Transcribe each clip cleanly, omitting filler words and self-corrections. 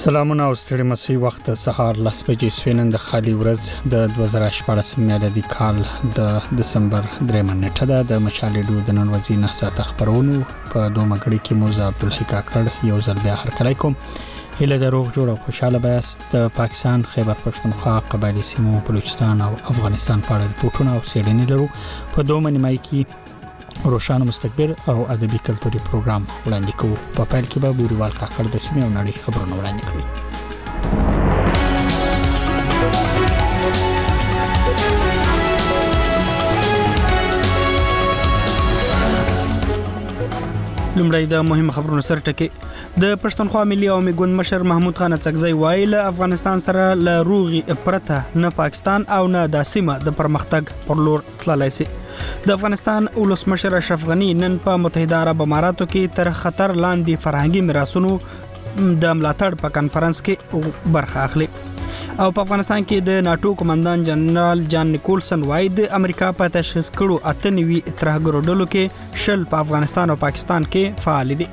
سلامونه او ستړي مسي وخت سهار 10 بجې سوینند خالي ورځ د 2014 میلادي کال د دسمبر 3 نیټه د مشالېډو د نن ورځې 9 ساعت خبرونو په دوه مګړي کې موزه عبدالحق کاکړ یو ځل بیا هرکلی کوم. هله د روغ جوړ او خوشاله بیاست. د پاکستان، خیبر پښتونخوا، قبایلی سیمو، بلوچستان او افغانستان په اړه ریپورتونه او څېړنې لرو. په دوه نیمای کې روشان مستقبل او ادبي کلتوري پروګرام وړاندې کوو. په پیل کې به بوريوال کاکړ د سیمې او نړۍ خبرونه وړاندې کړي. لومړی د مهم خبرونو سر ټکی. د پښتونخوا ملي عوامي ګوند مشر محمود خان اڅکزی وایي له افغانستان سره له روغي پرته نه پاکستان او نه د سیمه د پرمختګ پر لور تللی سي. د افغانستان ولسمشر اشرف غنی نن په متحده عرب اماراتو کې تر خطر لاندې فرهنګي میراثونو د ملاتړ په کانفرنس کې برخه اخلي. او په افغانستان کې د ناتو قومندان جنرال جان نیکولسن وایي د امریکا په تشخیص کړو 98 ترهګرو ډلو کې 10 په افغانستان او پاکستان کې فعال دي.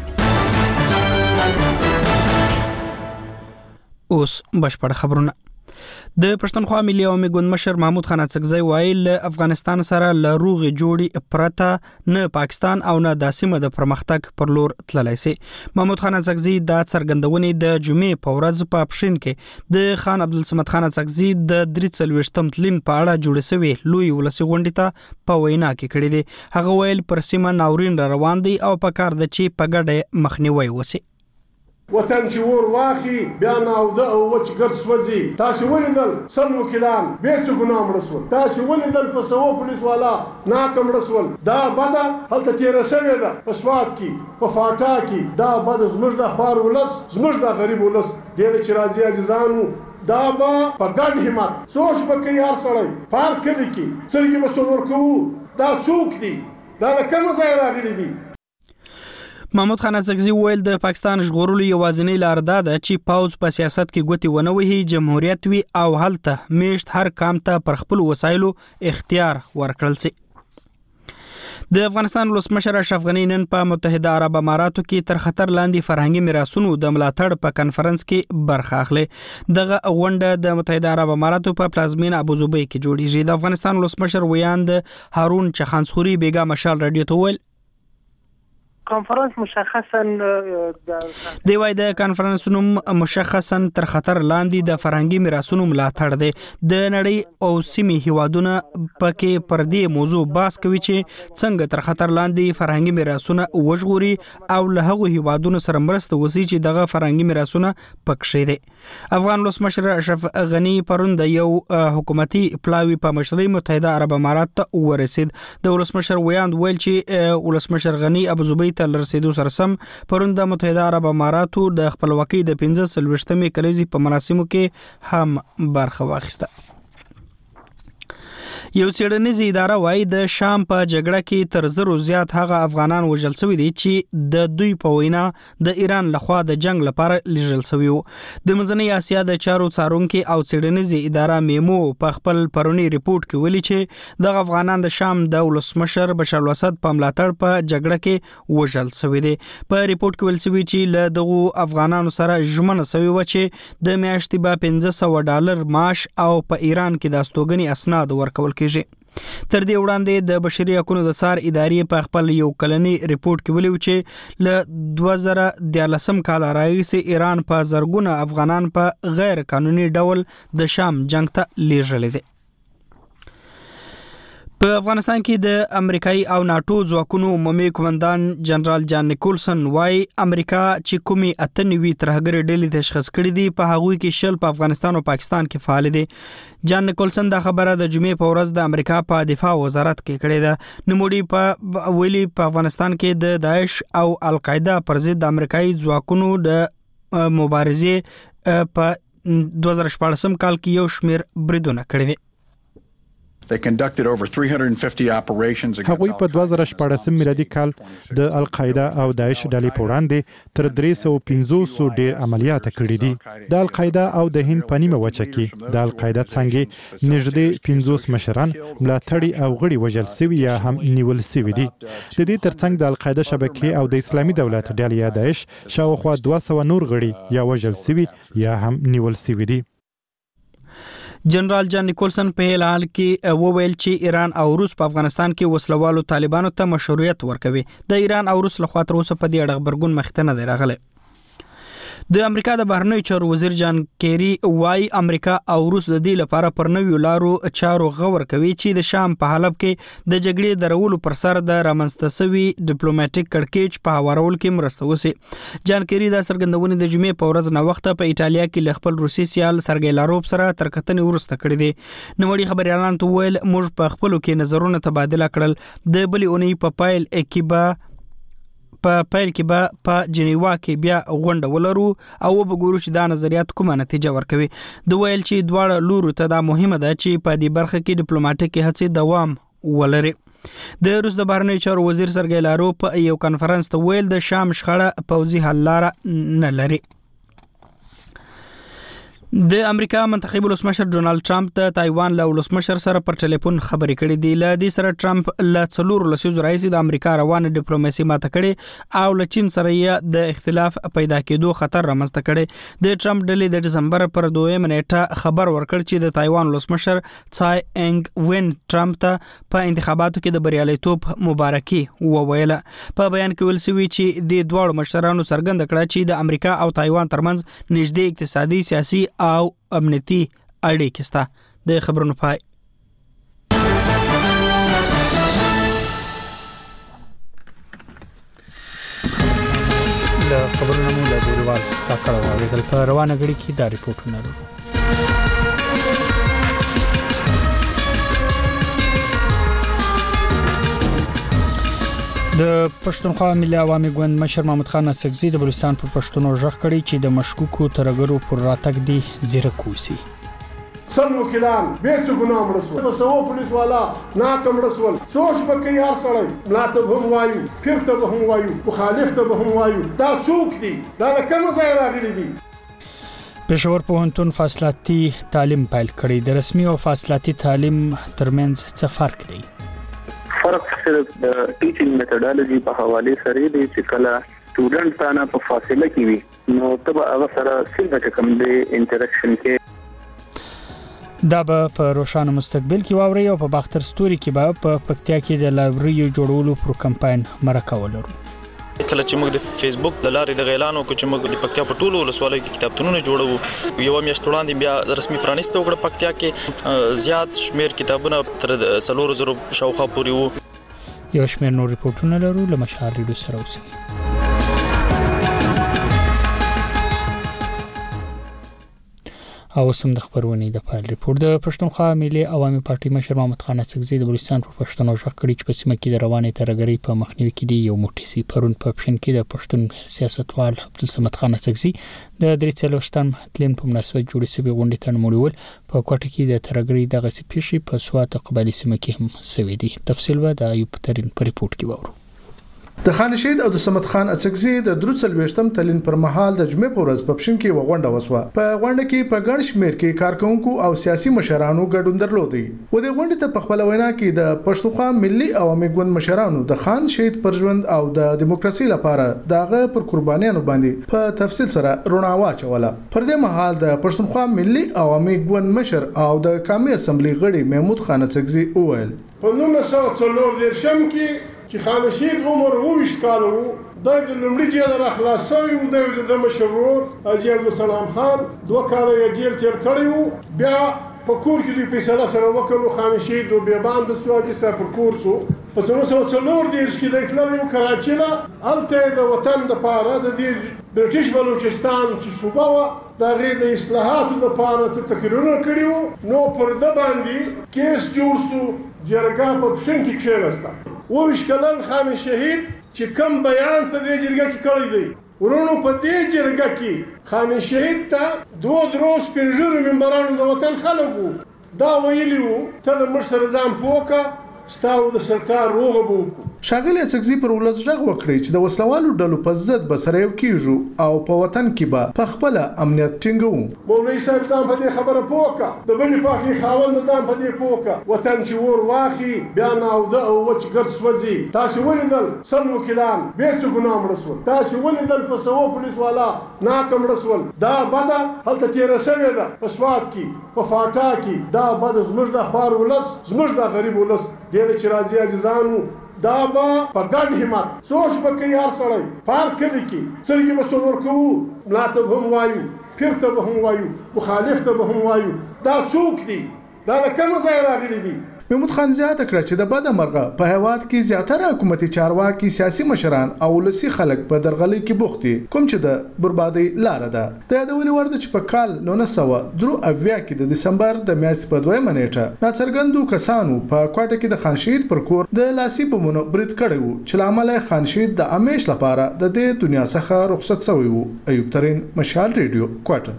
اوس بشپړ خبرونه. د پښتونخوا ملي عوامي ګوند مشر محمود خان اڅکزی وایي له افغانستان سره له روغي جوړي پرته نه پاکستان او نه د سیمه د پرمختګ پر لور تللی سي. محمود خان اڅکزی د څرګندونې د جمعې په ورځ په پښین کې د خان عبدالصمد خان اڅکزی د 43م تلین په اړه جوړ شوی لوی ولسی غونډې ته په وینا کې کړی دی. هغه ویل پر سیمه ناورین روان دی او په کار د چی په ګډه مخنیوي وسی. وطن چې ور واخی بیا ناوده او وچ ګر سوځي. تاسو ولیدل سل وکیلان به څه ګناه مړ شول. تاسو ولیدل په سوو پولیس والا ناکم رسول. دا بده هلته تیر شوی ده په سواد کې په فاټا کې. دا بده زموږ د خوار ولس زموږ د غریب ولس د چې راځي عزیزانو دا به په ګډ همت سوچ وکړي. هر سړی پارک کې سترګې به څور کوو. دا څوک دي؟ دا کوم ځای راغلي دي؟ محمود خان اڅکزی ویل د پاکستان ژغورلو یوازینی لار دا ده چې پاوځ په سیاست کې ګوتې ونه وهي، جمهوریت وي او هلته میشت هر کام ته پر خپل وسایلو اختیار ورکړل سي. د افغانستان ولسمشر اشرف غنی نن په متحده عرب اماراتو کې تر خطر لاندې فرهنګي میراثونو د ملاتړ په کانفرنس کې برخه اخلي. دغه غونډه د متحده عرب اماراتو په پلازمینه ابوظبي کې جوړیږي. د افغانستان ولسمشر ویاند هارون چخانسوري بیګا مشال رادیو ته ویل کانفرنس مشخصا دی وای د کانفرنس نوم مشخصا تر خطر لاندې د فرهنګي میراثونو ملاتړ دی. د نړۍ او سیمې هیوادونه پکې پر دې موضوع بحث کوي چې څنګه تر خطر لاندې فرهنګي میراثونه وژغوري او له هغو هیوادونو سره مرسته وکړي چې دغه فرهنګي میراثونه پکښې دي. افغان ولسمشر اشرف غنی پرون د یو حکومتي پلاوی په مشرۍ متحده عرب امارات ته ورسید. د ولسمشر ویاند ویل چې ولسمشر غنی ابوظبي ته رسیدو سره سم پرون د متحده عرب اماراتو د خپلواکۍ د 15 کلیزې په مراسمو کې هم برخه واخیسته. یو څېړنیز اداره وایي د شام په جګړه کې تر 1000 زیات هغه افغانان وژل شوي دي چې د دوی په وینا د ایران لخوا د جنگ لپاره لیږل شوي وو. د منځنۍ اسیا د چارو څارونکي او څېړنیز اداره میمو په خپل پرونی ریپورت کې ویلي چې د افغانان د شام د ولسمشر بشار الاسد په ملاتړ په جګړه کې وژل شوي دي. په ریپورت کې ویل شوي چې له دغو افغانانو سره ژمنه شوې وه چې د میاشتې به $500 معاش او په ایران کې د استوګنې اسناد ورکول کېږي. تر دې وړاندې د بشري حقوقو د څار ادارې په خپل یو کلنی ریپورت کې ویلي چې له 2013 کال راهیسې ایران په زرګونه افغانان په غیر قانوني ډول د شام جنگ ته لیږلي دي. په افغانستان کې د امریکایي او ناتو ځواکونو عمومي قومندان جنرال جان نیکولسن وایي امریکا چې کومې 98 ترهګرې ډلې تشخیص کړې دي په هغوی کې 10 په افغانستان او پاکستان کې فعال دي. جان نیکولسن دا خبره د جمعې په ورځ د امریکا په دفاع وزارت کې کړې ده. نوموړي په ویلي په افغانستان کې د داعش او القاعده پر ضد د امریکایي ځواکونو د مبارزې په 2014 کال کې یو شمېر بریدونه کړي دي. هغوی په 2014 میلادي کال د القاعده او داعش ډلې په وړاندې تر 350 ډیر عملیات کړي دي. د القاعده او د هند په نیمه وچه کې د القاعده څنګه نږدې 50 مشران ملاتړي او غړي وژل شوي یا هم نیول شوي دي. د دې ترڅنګ د القاعده شبکې او د اسلامي دولت ډلې یا داعش شاوخوا 200 نور غړي یا وژل شوي یا هم نیول شوي دي. جنرال جان نیکولسن په اعلان کې وویل چې ایران او روس په افغانستان کې وسلوالو طالبانو ته مشروعیت ورکوي. د ایران او روس لخوا تر اوسه په دې اړه خبرګون مخته نه دی راغلی. د امریکا د بهرنیو چارو وزیر جان کیری وايي امریکا او روس د دې لپاره پر نویو لارو چارو غور کوي چې د شام په حلب کې د جګړې درولو پر سر د رامنځته شوي ډیپلوماټیک کړکېچ په هوارولو کې مرسته وکړي. جان کیری دا څرګندونه د جمعې په ورځ نه وخته په ایټالیا کې له خپل روسي سیال سرګی لاروف سره تر کتنې وروسته کړې دي. نوموړي خبريالانو ته ویل موږ په خپلو کې نظرونه تبادله کړل. د بلې اونۍ په پیل کې به په جنیوا کې بیا غونډه ولرو او وګورو چې دا نظریات کومه نتیجه ورکوي. د ویل چې دواړه لورو ته دا مهمه ده چې په دې برخه کې ډیپلوماټیک هڅې دوام ولري. د روس د بهرنیو چارو وزیر سرګی لاروف په یو کانفرنس ته ویل د شام شخړه پوځي حل لاره نه لري. د امریکا منتخب ولسمشر ډونالد ټرمپ د تایوان له ولسمشر سره پر ټلیفون خبرې کړې دي. له دې سره ټرمپ له 4 لسیزو راځي د امریکا روانه ډیپلوماسي ماته کړي او له چین سره یې د اختلاف پیدا کېدو خطر رامنځته کړي. د ټرمپ ډلې د دسمبر پر 2 نیټه خبر ورکړ چې د تایوان ولسمشر څای انګ وین ټرمپ ته په انتخاباتو کې د بریالیتوب مبارکي وویله. په بیان کې ویل شوی چې د دوه مشرانو څرګنده کړه چې د امریکا او تایوان ترمنځ نږدې اقتصادي سیاسي او امنیتي اړیکې شته. د خبرونو پای. د خبرونو مولا ډیروال تاکړه واوریدل. په روانه غړي کې دا ریپورتونه لرو. د پښتونخوا ملي عوامي ګوند مشر محمد خان اڅکزي د بلوچستان پر پښتونو ژغ کړی چې د مشکوکو ترګرو پر راتګ دی ځیرکوسی. سل وکیلان به څه ګناه مرسول په سو پولیس والا ناکم رسول سوچ بکې هر سړی ملاته هم وایو پیرته به هم وایو مخالف ته به هم وایو دا څوک دي دا کوم ځای راغلي دي. پېښور پوهنتون فاصلاتي تعلیم پیل کړی. د رسمي او فاصلاتي تعلیم ترمنځ څه فرق دی؟ فرق صرف د ټیچینګ میتھډالوژي په حواله سره دی چې کله سټوډنټ تانه په فاصله کې وي نو تبه هغه سره څنګه کوم دی انټریکشن کې دا په روښانه مستقبل کې واوري او په باختر ستوري کې به په پکتیا کې د لایبرری جوړولو پر کمپاین مرکه ولرو. کله چې موږ د فیسبوک د لارې د اعلان وکړو چې موږ د پکتیا په ټولو ولسوالۍ کې کتابتونونه جوړو یو میاشت وړاندې بیا رسمي پرانیسته وکړه پکتیا کې زیات شمیر کتابونه تر 300 شاوخوا پورې وو. یو شمیر نور ریپورتونه لرو له مشال ریډیو سره اوسئ. او سم د خبرونې د پایل ریپورت د پښتونخوا ملي عوامي پارټي مشر محمد خان اڅکزي د بلوچستان پر پښتنو ژغ کړی چې په سیمه کې د روانې ترګرۍ په مخنیوي کې دی یو موټی سي پرون په پښین کې د پښتون سیاستوال عبدالصمد خان اڅکزي د 340 تلین په مناسبت جوړې شوې غونډې ته نوموړول په کوټه کې د ترګرۍ دغه سپیشي په سوات قبایلی سیمه کې هم سوي دي. تفصیل به د ایوب ترين په ریپورت کې وورو. د خان شهید او د صمد خان اڅکزي د 43م تلین پر مهال د جمعې په ورځ په پښین کې وغونډه وسوه. په غونډه کې په ګڼ شمېر کې کارکونکو او سیاسي مشرانو ګډون درلودي. و د غونډې ته په خپل وینا کې د پښتونخوا ملي عوامي ګوند مشرانو د خان شهید پر ژوند او د دیموکراسي لپاره دغه پر قربانیانو باندې په تفصیل سره رڼا واچوله. پر دې مهال د پښتونخوا ملي عوامي ګوند مشر او د قومي اسمبلی غړي محمود خان اڅکزي وویل په 1940 کې چې خان شهید عمر 20 کال وو د لومړي جیل راخلاص شوی و د مشرور حاجي عبدالسلام خان 2 کال یې جیل تیر کړی وو. بیا په کور کې د فیصله سره وکړو خان شهید او بیا باندې سواجي سره پر کور څو په 1940 کې د اطلاع کراچي لا الته د وطن د پاره د برټیش بلوچستان چې صوبه و د غیر د اصلاحاتو د پاره تقریرونه کړیو نو پر د باندې کیس جوړ سو جرګه په پښین کې کېناسته. وویش کلن خان شهید چې کم بیان په دې جرګه کې کړی دی ورونو په دې جرګه کې خان شهید ته 2 دروس پنځه منبرانو د وطن خلکو دا ویلی وو ته د مر سره ځان پوکه ستاو د سرکار روغه بوکو. شاغلی اڅکزي پر ولس ژغ وکړي چې د وسلوالو ډلو په ضد به سره یو کیږو او په وطن کې به په خپل امنیت ټینګو. مولوي صاحب ځان په دې خبره پوکه د بلې پارټي خاوند ځان په دې پوکه وطن چې ور واخي بیا ناوده او وچ ګرد سوځي. تاسو ولیدل سل وکیلان به څه ګناه مړ شول. تاسو ولیدل په سوو پولیس والا ناکم مړ شول. دا بده هلته تیر شوی ده په سواد کې په فاټا کې. دا بده زموږ د خوار ولس زموږ د غریب ولس دې چې راځي عزیزانو دا به په ګډ همت سوچ وکړي. هر سړی پار کلی کې سترګې به څلور کوو ملاته به هم وایو پیرته به هم وایو مخالف ته به هم وایو. دا څوک دي؟ دا د کوم ځای راغلي دي؟ محمود خان زیاته کړه چې د بده مرغه په هیواد کې زیاتره حکومتي چارواکي سیاسي مشران او ولسي خلک په درغلي کې بوخت دي کوم چې د بربادي لار ده. د یادونې وړ ده چې په کال 1993 کې د دسمبر د میاشتې په 2 نیټه ناڅرګندو کسانو په کوټه کې د خان شهید پر کور د لاسي بمونو برید کړی وو چې لامل خان شهید د امیش لپاره د دې دنیا څخه رخصت شوی وو. ایوب ترين مشال ریډیو کوټه.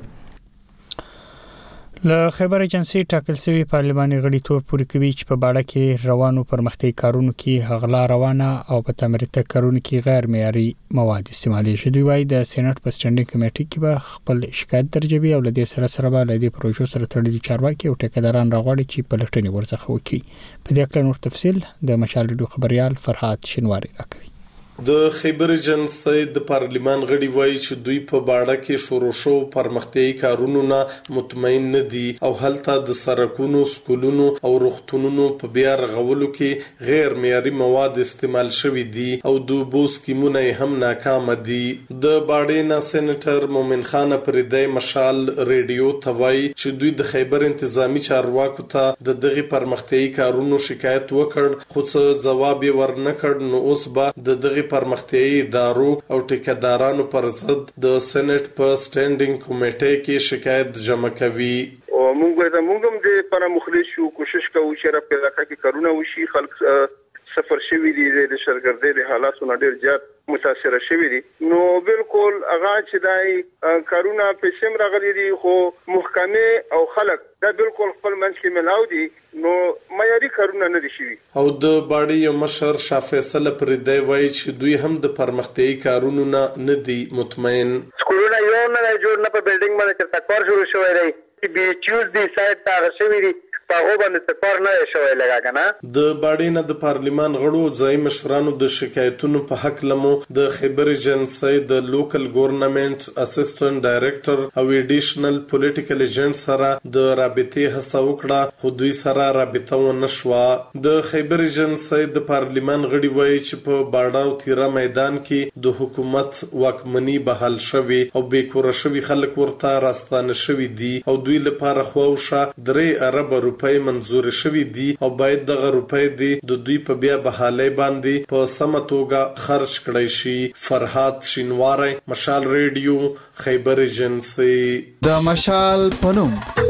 له خبر ایجنسی ټاکل شوی پارلماني غړیتوب پوری کوي چې په باړه کې روانو پرمختګ کارونو کې غلا روانه او په تعمیرته کارونو کې غیر معیاري مواد استعمالي شوی. دوی وايي د سېنات په سټینډینګ کمیټې کې به خپل شکایت درجوي او لدې سره به لدې پروژو سره تړلي چارواکي او ټیکداران راغړي چې په لټنې ورڅخه وکړي. په دې اړه نور تفصیل د مشال ریډیو خبريال فرحات شینواری راکوي. د خیبر ایجنسی د پارلمان غړي وایي چې دوی په باړه کې شروع شو پرمختیايي کارونو نه مطمئن نه دي او هلته د سړکونو سکولونو او روغتونونو په بیا رغولو کې غیر معیاري مواد استعمال شوي دي او د بوس کیمونه هم ناکام دي. د باړې نه سېنیټر مومن خان پردی مشال ریډیو ته وایي چې دوی د خیبر انتظامی چارواکو ته د دغه پرمختیايي کارونو شکایت وکړ خو څه جواب یې ورنکړ. نو اوس به د دغه پرمختیايي ادارو او ټیکدارانو پر ضد د سېنات په سټینډینګ کمیټې کې شکایت جمع کوي. او موږ هم د پر مخلص شو کوشش کوو چې را پیدا کړي کارونه وشي. خلک سفر شوی دي د شرګردې د حالاتو نه ډیر زیات متاثر شوی دي. نو بالکل هغه چې دای کارونه په سم راغلي دي خو محکمه او خلک دا بالکل خپل منځ کې ملاو دي. نو معیاري کارونه نه دي شوی. او د باړې یو مشر شاه فیصل پردی وایي چې دوی هم د پرمختیايي کارونو نه دي مطمئن. سکولونه یو نه جوړ نه په بلډینګ باندې چې کار شروع شوی دی. بي چوز دی سایت تا شوی دی په باندې سپار نه شوی لگا کنه. د باړې نه د پارلمان غړو ځای مشرانو د شکایتونو په حق لمو د خیبر ایجنسی د لوکل ګورنمنت اسسټنټ ډایریکټر او ایډیشنل پولیټیکل ایجنټ سره د رابطې هڅه وکړه خو دوی سره رابطه ونه شوه. د خیبر ایجنسی د پارلمان غړي وایي چې په باړه او تیرا میدان کې د حکومت واکمنی بحال شوی او بیکوره شوی خلک ورته راستانه شوی دي او دوی لپاره خواوشه 3 ارب روپۍ منظور شوی دي او باید دغه روپۍ دي د دوی په بیا بحالۍ باندې په سمه توګه خرج کړی شي. فرحات شینواری مشال ریډیو خیبر ایجنسی. د مشال پنوم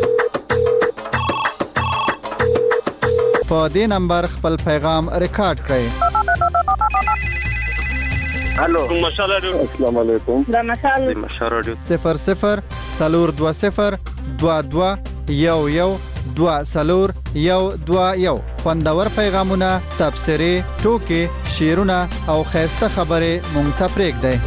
په دې نمبر خپل پیغام ریکارډ کړئ. الو مشال ریډیو. السلام علیکم. د مشال ریډیو 00 سلور 20 22 11 20121 خوندور پیغامونه تبصره ټوکې شعرونه او خیسته خبره مونږ ته پرېږدئ.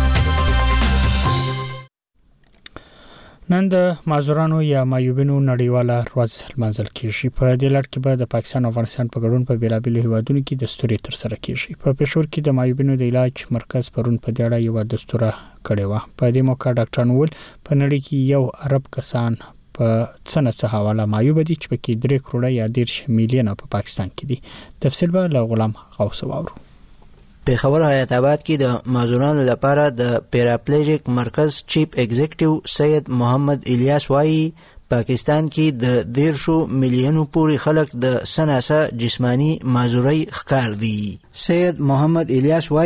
نن د معذورانو یا معیوبینو نړیواله ورځ لمانځل کیږي. په دې لړ کې به د پاکستان او افغانستان په ګډون په بیلابیلو هیوادونو کې دستوري تر سره کیږي. په پېښور کې د معیوبینو د علاج مرکز پرون په دې اړه یو دستوره کړې و. په دې موقع ډاکټر نوول په نړۍ کې یو عرب کسان په څنګه حواله معیوب دي چې پکې 3 کروڑه یا 10 میلیونه په پاکستان کې دي. تفصیل به له غلام غوث واورو. په خبر حیات آباد کې د معذورانو لپاره د پیراپلیجیک مرکز چیف ایگزیکټیو سید محمد الیاس وایي پاکستان کې د 10 میلیونو پورې خلک د سناسه جسمانی معذورۍ ښکار دي. سید محمد الیاس وایي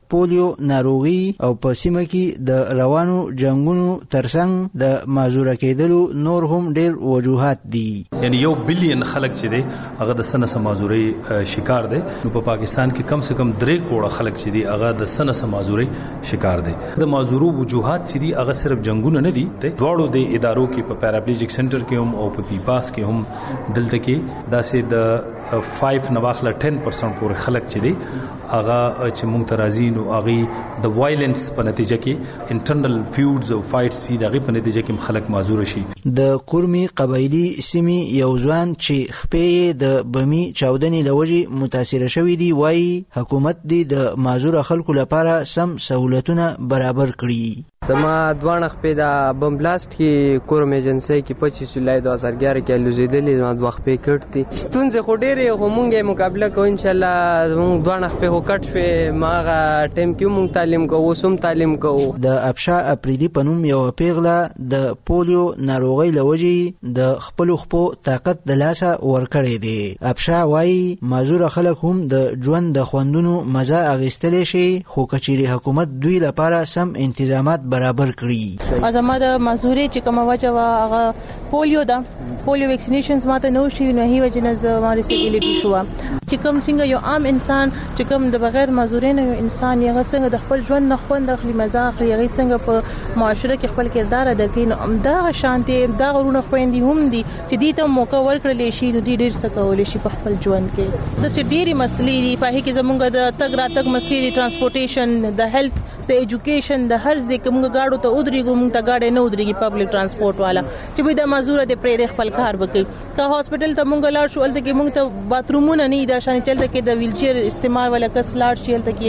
پولیو ناروغي او په سیمه کې د روانو جنگونو ترڅنګ د معذوره کېدلو نور هم ډېر وجوهات دي. یعنی 1 بلین خلک چې دي هغه د سنه معذوري شکار دي. نو په پاکستان کې کم سے کم 3 کروڑ خلک چې دي هغه د سنه معذوري شکار دي. د معذورو وجوهات چې دي هغه صرف جنگونه نه دي، دواړو د ادارو کې په پیراپلیجیک سنټر کې هم او په پیپاس کې هم دلته کې داسې د 5 نواخله 10% پورې خلک چې دي هغه چې موږ ترازی نو هغه د وایلنس په نتیجه کې انټرنل فیوډز او فایټس دي دغه په نتیجه کې خلک معذور شي. د کورمي قبایلی سیمې یو ځوان چې خپې د بمی چاودنې لوجې متاثر شوی دی وایي حکومت دی د معذور خلکو لپاره سم سہولتونه برابر کړي. زما دوه خپې د بم بلاست کې کورم ایجنسی کې 25 جولای 2011 کې لوزیدلې ما دوه خپې کړتي ستونزې خو ډېرې خو مونږه مقابله کوو ان شاء الله. مونږ دوه خپې هو کټ شوې ماغه ټیم کې مونږ تعلیم کوو سم تعلیم کوو. د ابشا اپریدي پنوم یو پیغله د پولیو ناروغي لوجې د خپل خپو طاقت د لاسه ورکړې دي. ابشا وايي معذور خلک هم د ژوند د خوندونو مزه اغستلې شي خو کچيري حکومت دوی لپاره سم تنظیمات برابر کړی. ازما د معذوري چې کومه وجه وا هغه پولیو دا پولیو ویکسینیشنز ماته نو شي نه هی وجه نه زما ریسیبিলিټی شو چې کوم څنګه یو عام انسان چې کوم د بغیر معذوري نه یو انسان یې څنګه د خپل ژوند نه خوند اخلي مزه اخلي هغه څنګه په معاشره کې خپل کردار ادا کوي. نو دا شانتي دا غرونه خويندې هم دي چې دې ته موقع ورکړل شي نو دې ډیر څه کول شي په خپل ژوند کې. د ډېری مسلې دي په هغه کې زمونږ د تګ راتګ مسلې دي، ترانسپورټیشن، د هیلث، د ایجوکیشن، د هر ځای کې موږ گاډو ته ودرېږو موږ ته گاډي نه ودرېږي پبلک ترانسپورت والا چې به د معذور د پرې خپل کار وکړي. که هاسپټل ته موږ لاړ شو الته کې موږ ته باترومونه نه دا شان چلته کې د ویل چیر استعمال ولا کس لاړ شي الته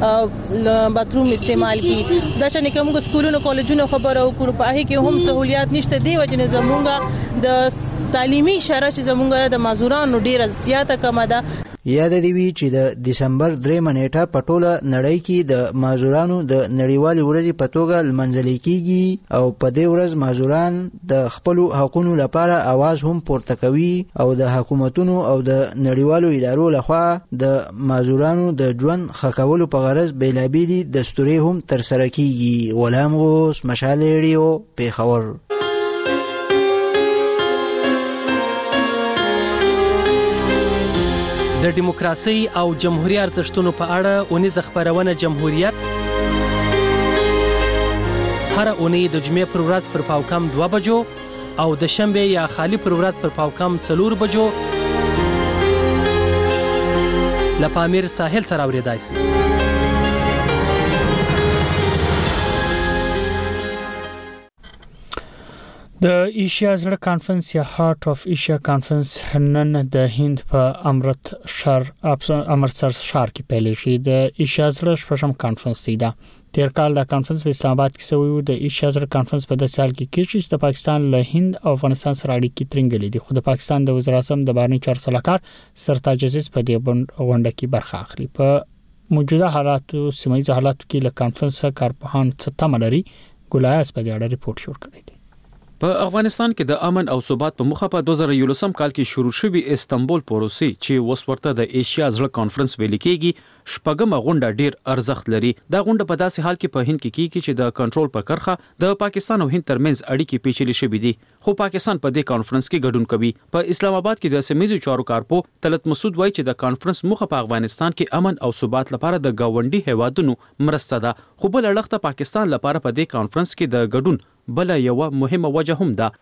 کې باتروم استعمال کی دا شان کې موږ سکولونو کالجونو خبرو کوو په هغه کې هم سہولیات نشته دی وجنه زمونږ د تعلیمي شرایط چې زمونږ د معذورانو ډیره زیاته کمه ده. یاد دی وی چې د دسمبر 3 نیټه په ټوله نړۍ کې د معذورانو د نړیوالې ورځې په توګه لمانځل کیږي او په دې ورځ معذوران د خپل حقوقو لپاره आवाज هم پورته کوي او د حکومتونو او د نړیوالو ادارو لخوا د معذورانو د ژوند ښه کولو په غرض بیلابېلې دستوري هم ترسره کیږي. غلام غوث، مشعل ریډیو، پیښور. د دیموکراسي او جمهوریت ارزښتونو په اړه اونیزه خبرونه جمهوریت هر اونۍ د جمعې پر ورځ پر پاوکم 2 بجو او د شنبه یا خالی پر ورځ پر پاوکم 4 بجو لپامیر ساحل سره اوریدای شي. د ایشیا زړه کانفرنس یا هارت اف ایشیا کانفرنس نن د هند په امرتسر شهر کې پیل شي. د ایشیا زړه شپږم کانفرنس دی. تیر کال د کانفرنس په اسلام آباد کې شوی و. د ایشیا زړه کانفرنس په 10 سال کې کېږي چې د پاکستان له هند او افغانستان سره اړیکې ترنګلې دي. خو د پاکستان د وزیر اعظم د بهرنی چارو سلاکار سرتاج عزیز په دې غونډه کې برخه اخلي. په موجوده حالاتو سیمایي حالاتو کې له کانفرنس کارپوهان څه تمه لري. ګلایاس په دې اړه ریپورت جوړ کړی دی. په افغانستان کې د امن او ثبات په مخه په 2011 کال کې شروع شوی استنبول پروسې چې وسورته د ایشیا زړه کانفرنس ویل کېږي شپږمه غونډه ډیر ارزښت لري. دا غونډه په داسې حال کې په هند کې کیږي چې د کنټرول پر کرخه د پاکستان او هند ترمنځ اړیکې پیچلې شوې دي. خو پاکستان په دې کانفرنس کې ګډون کوي. په اسلام آباد کې د سیمایي چارو کارپو طلعت مسعود وایي چې د کانفرنس مخه په افغانستان کې امن او ثبات لپاره د گاونډي هیوادونو مرسته ده. خو بل اړخته پاکستان لپاره په دې کانفرنس کې د ګډون بل یو مهمه وجه هم ده.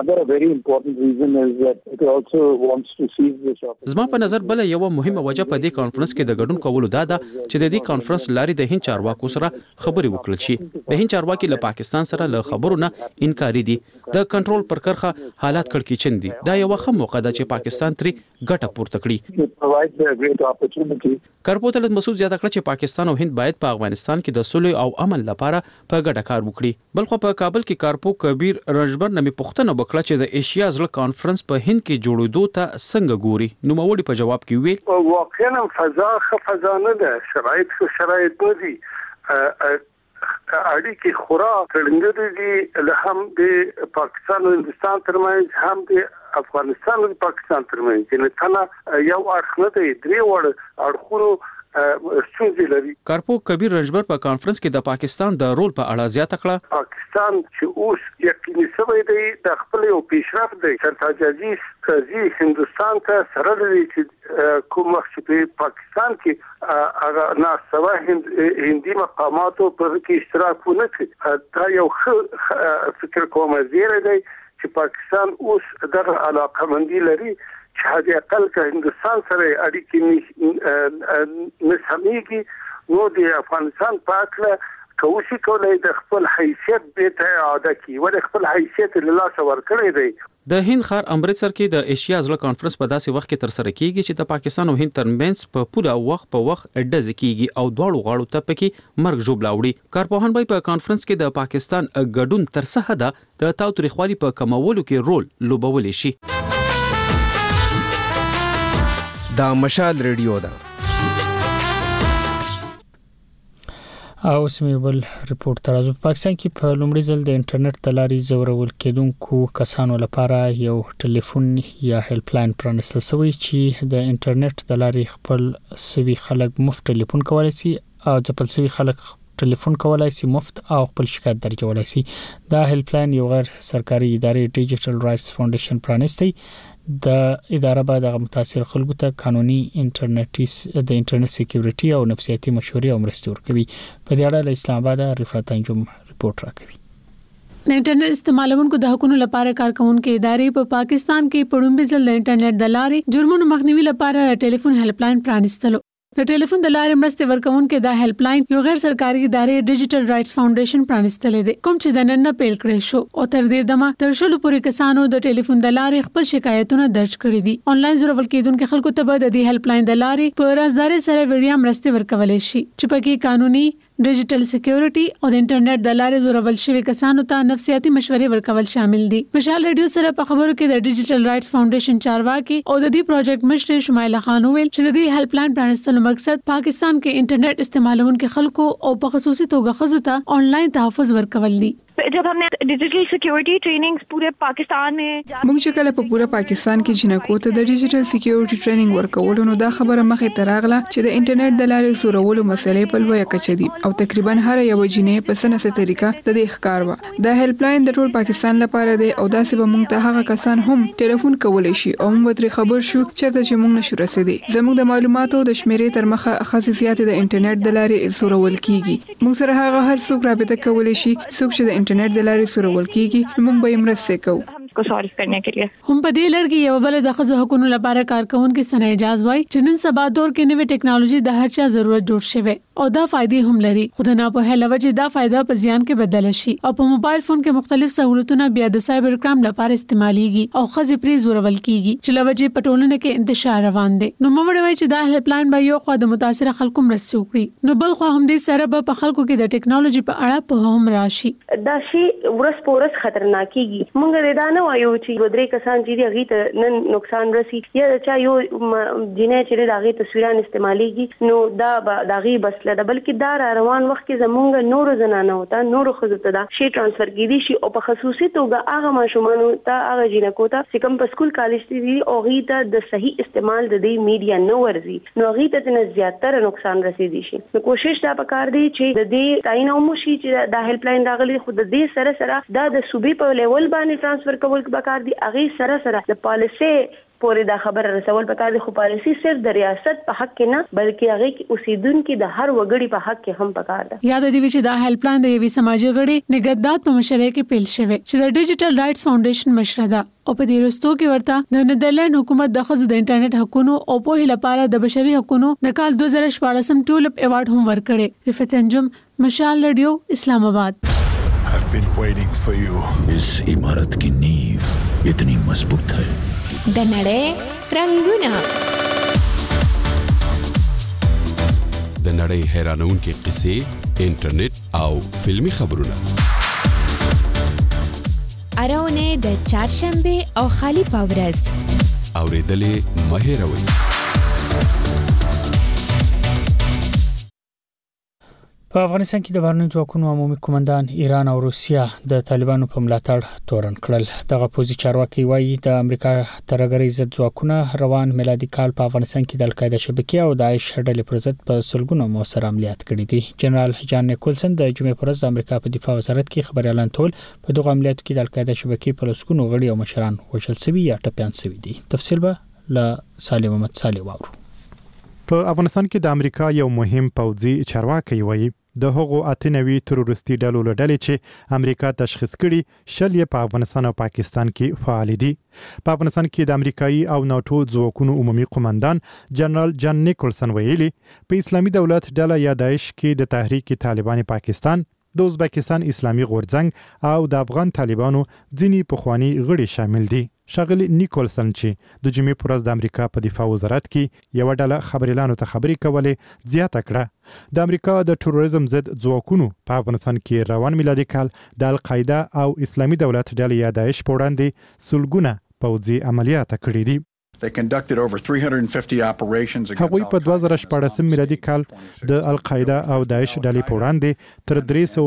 زما په نظر بل یو مهمه وجه په دې کانفرنس کې د ګډون کولو دا ده چې د دې کانفرنس لاري د هند چارواکو سره خبرې وکړل شي. د هند چارواکي له پاکستان سره له خبرو نه انکاري دي. د کنټرول پر کرخه حالات کړکېچن دي. دا یو ښه موقع ده چې پاکستان تری ګټه پورته کړي. کارپو طلعت مسعود زیاته کړه چې پاکستان او هند باید په افغانستان کې د صلح او امن لپاره په ګډه کار وکړي. بلخو په کابل کې کارپو کبیر رنجبر نمي پښتنه وکړه چې د ایشیا زړه کانفرنس په هند کې جوړېدو ته څنګه ګوري. نو موري په جواب کې ویل واقعا فضا نه ده، شرایط نه دي، اړیکې خورا تړلې دي، له هم د پاکستان او هندستان ترمنځ هم د افغانستان او پاکستان ترمنځ چې نه یو اړخ نه دی، درې وړ اړخونو ستونزې لري. کارپو کبیر رنجبر په کانفرنس کې د پاکستان د رول په اړه زیاته کړه. پاکستان چې اوس یقیني شوی دی د خپل یو پیشرفت دی سرتاج عزیز قاضي هندستان ته سره لري چې کوم وخت په پاکستان کې هغه ناسوا هندي مقاماتو په کې اشتراک ونه کړي. دا یو فکر کوم زیره دی چې پاکستان اوس دغه علاقمندي لري چې هغه اقل که هندستان سره اړیکې نسميږي نو د افغانستان په اړه کوشش کولای د خپل حیثیت به ته اعاده کی ور خپل حیثیت له لاسه ورکړی دی. د هند ښار امرتسر کې د ایشیا ځله کانفرنس په داسې وخت کې تر سره کیږي چې د پاکستان او هند ترمنځ په پوره وخت ډز کیږي او دواړو غاړو ته پکې مرګ ژوبلا وړي. کارپوهان به په کانفرنس کې د پاکستان ګډون تر څه حده د تاوتریخوالي په کمولو کې رول لوبولی شي. دا مشال ریډیو ده. او سیمبل ریپورت ترازو په پاکستان کې په لومړي ځل د انټرنیټ د لارې زورول کېدونکو کسانو لپاره یو ټلیفون یا هیلپ لاین پرانستل شوی چې د انټرنیټ د لارې خپل سوي خلک مفت ټلیفون کولای شي او ځپل سوي خلک ټلیفون کولای شي مفت او خپل شکایت درجولای شي. دا هیلپ لاین یو غیر سرکاري ادارې ډیجیټل رائټس فاونډیشن پرانستی. د اداره به د متاثر خلکو ته قانوني انټرنیټ سکیورټي او نفسیاتي مشورې او مرستې ورکوي. په دې اړه له اسلام آباد رفعت انجم ریپورت راکوي. د انټرنیټ استعمالونکو د حقوقو لپاره کارکونکو ادارې په پاکستان کې پړومبې ځل د انټرنیټ د لارې جرمونو مخنیوي لپاره ټلیفون هیلپ لاین پرانستلو. د ټلیفون د لارې مرستې ورکوونکو د هیلپ لاین یو غیر سرکاري ادارې ډیجیټل رائټس فاونډیشن پرانستلې ده کوم چې د نن نه پیل کړی شو او تر دې دمه تر شلو پورې کسانو د ټلیفون د لارې خپل شکایتونه درج کړي دي. انلاین زورول کېدونکو خلکو ته به د دې هیلپ لاین د لارې په رازداري سره ویډیو مرستې ورکولې شي چې پکې قانوني ډیجیټل سکیورټي او د انټرنیټ د لارې زورول شوی کسانو ته نفسیاتي مشورې ورکول شامل دي. مشال ریډیو سره په خبرو کې د ډیجیټل رائټس فاونډیشن چارواکي او د دې پروجیکټ مشر شمایله خان ویل چې د دې هیلپ لاین پرانستلو مقصد پاکستان کې انټرنیټ استعمالونکو خلکو او په خصوصي توګه خزو ته آنلاین تحفظ ورکول دي. जब हमने डिजिटल सिक्योरिटी ट्रेनिंग्स पूरे पाकिस्तान में موږ چې کله په پوره پاکستان کې جنکو ته د ډیجیټل سکیورټي ټریننګ ورکول نو دا خبره مخې ته راغله چې د انټرنیټ د لارې سورولو مسلې په لویه کچه دي او تقریبا هر یو جنې په سنسه طریقه د دې ښکار و. د هیلپ لاین د ټول پاکستان لپاره دی او داسې به موږ ته هغه کسان هم ټلیفون کولای شي او موږ ترې خبر شو چې چې موږ نشو رسیدي. زموږ د معلوماتو د شمیرې تر مخه خصوصیات د انټرنیټ د لارې سورول کیږي. موږ سره هغه هر څوک رابطه کولای شي څوک چې د انټرنیټ د لارې سورول کیږي موږ به یې مرسته کوو. को सॉल्व करने के लिए هم په دې لړ کې یو بل د خزو حقوقو لپاره کارکونکو سره اجازه وای چې نن سبا دور کې نوې ټکنالوژي د هر چا ضرورت جوړ شوی او دا فائدې هم لري. خو نه په هله وجه دا فائدہ په زیان کې بدل شي او په موبایل فون کې مختلف سہولتونه بیا د سایبر کرائم لپاره استعماليږي او خزي پری زورول کیږي چې لوجه پټولنه کې انتشار روان دي. نو موږ وایو چې دا هیلپ لاین به یو خو د متاثر خلکو مرسته وکړي نو بل خو هم دې سره به په خلکو کې د ټکنالوژي په اړه په هم راشي. دا شی ورس پورس خطرناکيږي. موږ دا نه وایو چې کسان چې هغه ته نن نقصان رسی یا چا یو جنې چې دغه تصویران استعماليږي نو دا دغه بس له بلکې دا روان وخت کې زمونږ نور زنانه وته نور خزو ته دا شی ټرانسفر کیدی شي او په خصوصي توګه هغه ماشومان ته هغه جنکو ته چې کوم په سکول کالج دي او هغه ته د صحیح استعمال د دې میډیا نو ورزي نو هغه ته نه زیاتره نقصان رسیدي شي. نو کوشش دا پکار دی چې د دې تعین او مشي چې د هیلپ لاین راغلي خود د دې سره دا د صوبې په لیول باندې ټرانسفر کول پکار دی. هغه سره د پالیسي پورې دا خبر رسول پکار دی. خو پالیسي صرف د ریاست په حق کې نه بلکې هغه کې اوسیدونکو د هر وګړي په حق کې هم پکار ده. یاد دی چې دا هیلپ لاین د یوې سماجي غړي نګهداد په مشرۍ کې پیل شوی چې د ډیجیټل رائټس فاونډیشن مشره ده او په دې وروستو کې ورته د نیدرلند حکومت د خزو د انټرنیټ حقوقو او په لپاره د بشري حقوقو د کال 2014 ټولپ ایوارډ هم ورکړي. رفعت انجم مشال ریډیو اسلام آباد. I've been waiting for you. इस इमारत की नींव इतनी मजबूत है. د نړۍ رنگونه د نړۍ حیرانونکې قصې انټرنیټ او فلمی خبرونه اراونه د چهارشنبه او خالی پاورز اوریدلې مهیروي. په افغانستان کې د بهرنیو ځواکونو عمومي قومندان ایران او روسیا د طالبانو په ملاتړ تورن کړل. دغه پوزي چارواکي وایي د امریکا ترګری ضد ځواکونه روان میلادي کال په افغانستان کې د القاعده شبکې او داعش ډلې پر ضد په سلګونو موثر عملیات کړي دي. جنرال جان نیکولسن د جمعې پر ورځ د امریکا په دفاع وزارت کې خبري اعلان کول په دغه عملیاتو کې د القاعده شبکې په لسګونو غړي او مشران وژل شوي یا ټپيان شوي دي. تفصیل به له سالم محمد صالح واورو. په افغانستان کې د امریکا یو مهم پوځي چارواکي وایي د هغو اتنوي تروریستي ډلو له ډلې چې امریکا تشخیص کړي شل یې په افغانستان او پاکستان کې فعال دي. په افغانستان کې د امریکایي او ناتو ځواکونو عمومي قومندان جنرال جان نیکولسن ویلي په اسلامي دولت ډله یا داعش کې د تحریک طالبان پاکستان، د ازبکستان اسلامي غورځنګ او د افغان طالبانو ځینی پخوانی غړي شامل دي. شاغلی نیکولسن چې د جمعې پر ورځ د امریکا په دفاع وزارت کې یو ډله خبريالانو ته خبرې کولې زیاته کړه د امریکا د تروریزم ضد ځواکونو په افغانستان کې روان میلادي کال د القاعده او اسلامي دولت ډلې یا داعش په وړاندې سلګونه پوځي عملیات کړي دي. They conducted over 350 operations against هغوی په 2014 میلادي کال د القاعده او داعش ډلې په وړاندې تر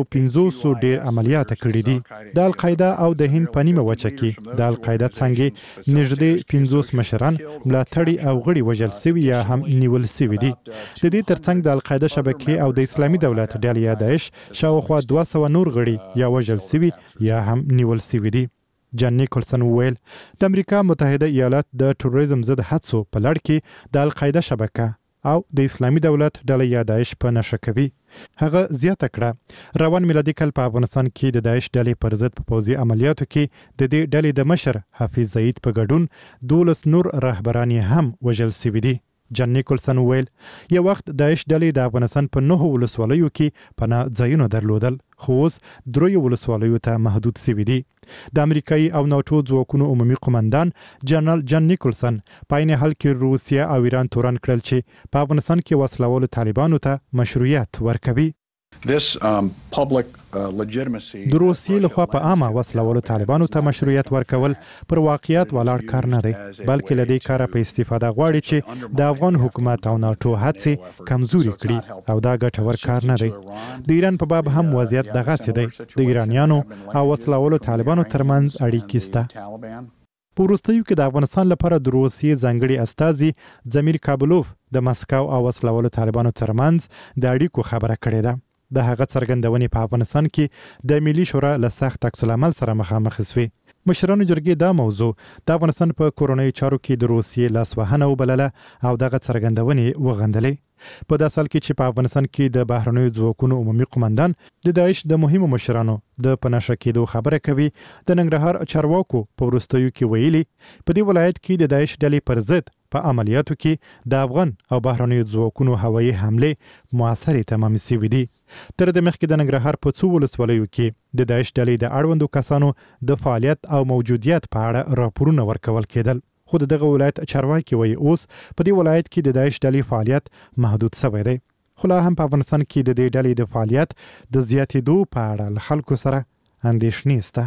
350 ډیر عملیات کړي دي. د القاعده او د هند په نیمه وچه کې د القاعده څنګه نږدې 50 مشران ملاتړي او غړي وژل شوي یا هم نیول شوي دي. د دې ترڅنګ د القاعده شبکې او د اسلامي دولت ډلې یا داعش شاوخوا 200 نور غړي یا وژل شوي یا هم نیول شوي دي. جان نیکولسن وویل د امریکا متحده ایالات د تروریزم ضد هڅو په لړ کې د القاعده شبکه او د اسلامي دولت ډله یا داعش په نشه کوي. هغه زیاته کړه روان میلادي کال په افغانستان کې د داعش ډلې پر ضد په پوځي عملیاتو کې د دې ډلې د مشر حافظ زید په ګډون 12 نور رهبران هم وژل شوي دي. جان نیکولسن ویل یو وخت داعش ډلې د افغانستان په 9 ولسوالیو کې پناه ځایونه درلودل خو اوس 3 ولسوالیو ته محدود شوي دي. د امریکایي او ناتو ځواکونو عمومي قومندان جنرال جان نیکولسن په عین حال کې روسیا او ایران تورن کړل چې په افغانستان کې وسلوال طالبانو ته مشروعیت ورکوي. This public legitimacy د روسیې لخوا په عامه وسلوالو طالبانو ته مشروعیت ورکول پر واقعیت ولاړ کار نه دی بلکې له دې کاره په استفاده غواړي چې د افغان حکومت او ناتو هڅې کمزوري کړي او دا ګټور کار نه دی. د ایران په باب هم وضعیت دغسې دی. د ایرانیانو او وسلوالو طالبانو ترمنځ اړیکې شته. په وروستیو کې د افغانستان لپاره د روسیې ځانګړي استازي زمیر کابلوف د مسکو او وسلوالو طالبانو ترمنځ د اړیکو خبره کړې ده. د هغه څرګندونې په افغانستان کې د ملي شورا له سخت عکس العمل سره مخامخ شوې. مشرانو جرګې دا موضوع د افغانستان په کورونی چارو کې د روسیې لاسوهنه وبلله او دغه څرګندونې وغندلې. په داسې حال کې چې په افغانستان کې د بهرنیو ځواکونو عمومي قومندان د داعش د مهمو مشرانو د پناشه کېدو خبره کوي د ننګرهار چارواکو په وروستیو کې ویلي په دې ولایت کې د داعش ډلې پر ضد په عملیاتو کې د افغان او بهرنیو ځواکونو هوایي حمله موثرې تمام شوې دي. تر د مخکې د ننګرهار په څو ولسوالیو کې د داعش ډلې د اړوندو کسانو د فعالیت او موجودیت په اړه راپورونه ورکول کېدل. خو دغه ولایت چارواکي وایي اوس په دې ولایت کې د داعش ډلې فعالیت محدود شوی دی. خو لا هم په افغانستان کې د دې ډلې د فعالیت د زیاتېدو په اړه له خلکو سره اندېښنې شته.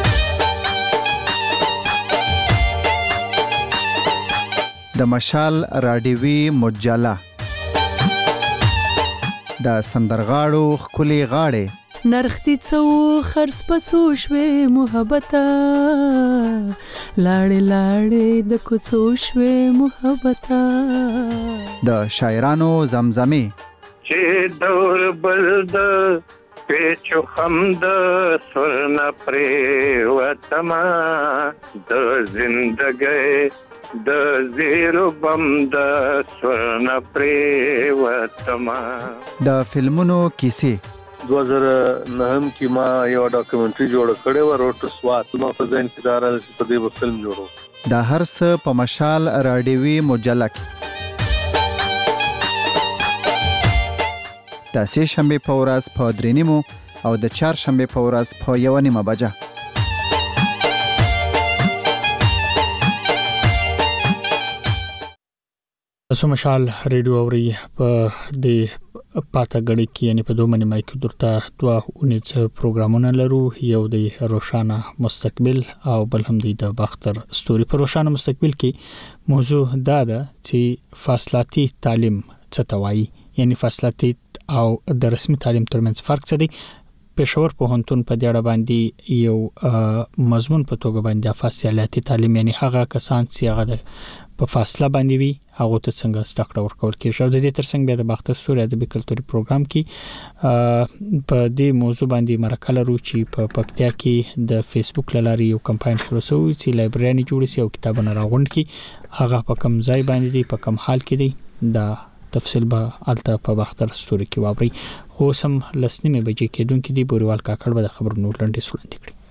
د مشال راډیوي مجله د سندرغاړو خولي غاړې نرختی څو خرڅ پسو شوي محبته لاړې لاړې د کوڅو شوي محبته د شاعرانو زمزمې چې دور بل د پیچو خم د سرنا پرې وتما د زندګۍ د زیرو بم د سرنا پرې وتما. د فلمونو کیسې 2009 کې ما یو ډاکومنټري جوړ کړې و روټ سوات ما په ځین کې دارل په دې فلم جوړو. د هر څه په مشال راډیوي مجله کې د سه شنبه په ورځ په 3:30 او د چهار شنبه په ورځ په 1:30 بجه. تاسو مشال ریډیو اوري په د پاته غړي کې یعنی په 2 منی مای کې درته 2 پروګرامونه لرو. یو د روشانه مستقبل او بل هم د باختر ستوري. په روشانه مستقبل کې موضوع دا ده چې فاصلاتي تعلیم څه ته وایي، یعنی فاصلاتي او د رسمي تعلیم ترمنځ فرق څه دی؟ پېښور پوهنتون په دې اړه باندې یو مضمون په توګه باندې فاصلاتي تعلیم یعنی هغه کسان چې هغه په فاصله باندې وي هغه ته څنګه زده کړه ورکول کېږي. او د دې ترڅنګ بیا د باختر ستوري ادبي کلتوري پروګرام کې په دې موضوع باندې مرکه لرو چې په پکتیا کې د فیسبوک لاري یو کمپاین شروع شوی چې لایبرری جوړ شي او کتابونه راغونډ کړي. هغه په کم ځای باندې دی، په کم حال کې دی، دا تفصیل به الته په باختر ستوري کې واوري. خو سم لسنیمه بجې کېدونکې دی بوريوال کاکړ به د خبرونو لنډه وړاندې کړي.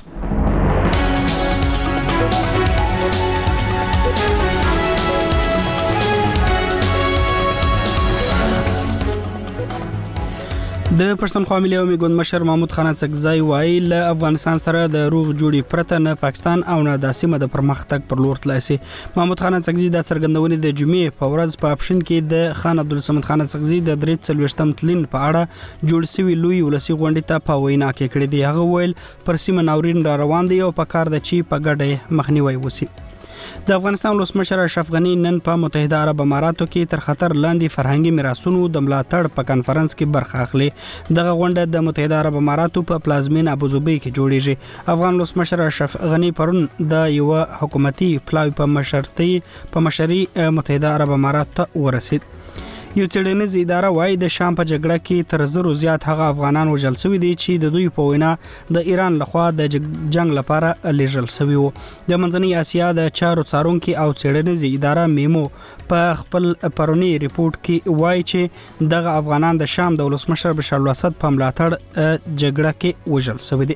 د پښتونخوا ملي عوامي ګوند مشر محمود خان اڅکزی وایي له افغانستان سره د روغ جوړي پرته نه پاکستان او نه د سیمه د پرمختګ پر لور تللی شي. محمود خان اڅکزی د څرګندونې د جمعې په ورځ په اپشن کې د خان عبدالصمد خان اڅکزی د 43م تلین په اړه جوړ شوی لوی ولسی غونډې ته په وینا کې کړی دی. هغه ویل پر سیمه ناورین را روان دی او په کار د چی په ګډه مخنیوي وسی. د افغانستان ولسمشر اشرف غنی نن په متحده عرب اماراتو کې تر خطر لاندې فرهنګي میراثونو د ملاتړ په کانفرنس کې برخه اخلي. دغه غونډه د متحده عرب اماراتو په پلازمین ابوظبي کې جوړیږي. افغان ولسمشر اشرف غنی پرون د یو حکومتي پلاوی په مشري متحده عرب امارات ته ورسید. یو څېړنیز اداره وايي د شام په جګړه کې تر زرو زیات هغه افغانان وژل شوي دي چې د دوی په وینا د ایران لخوا د جنگ لپاره لیږل شوي وو. د منځنۍ اسیا د چارو څارونکي او څېړنیز اداره میمو په خپل پرونی ریپورت کې وايي چې دغه افغانان د شام د ولسمشر بشار الاسد په ملاتړ جګړه کې وژل شوي دي.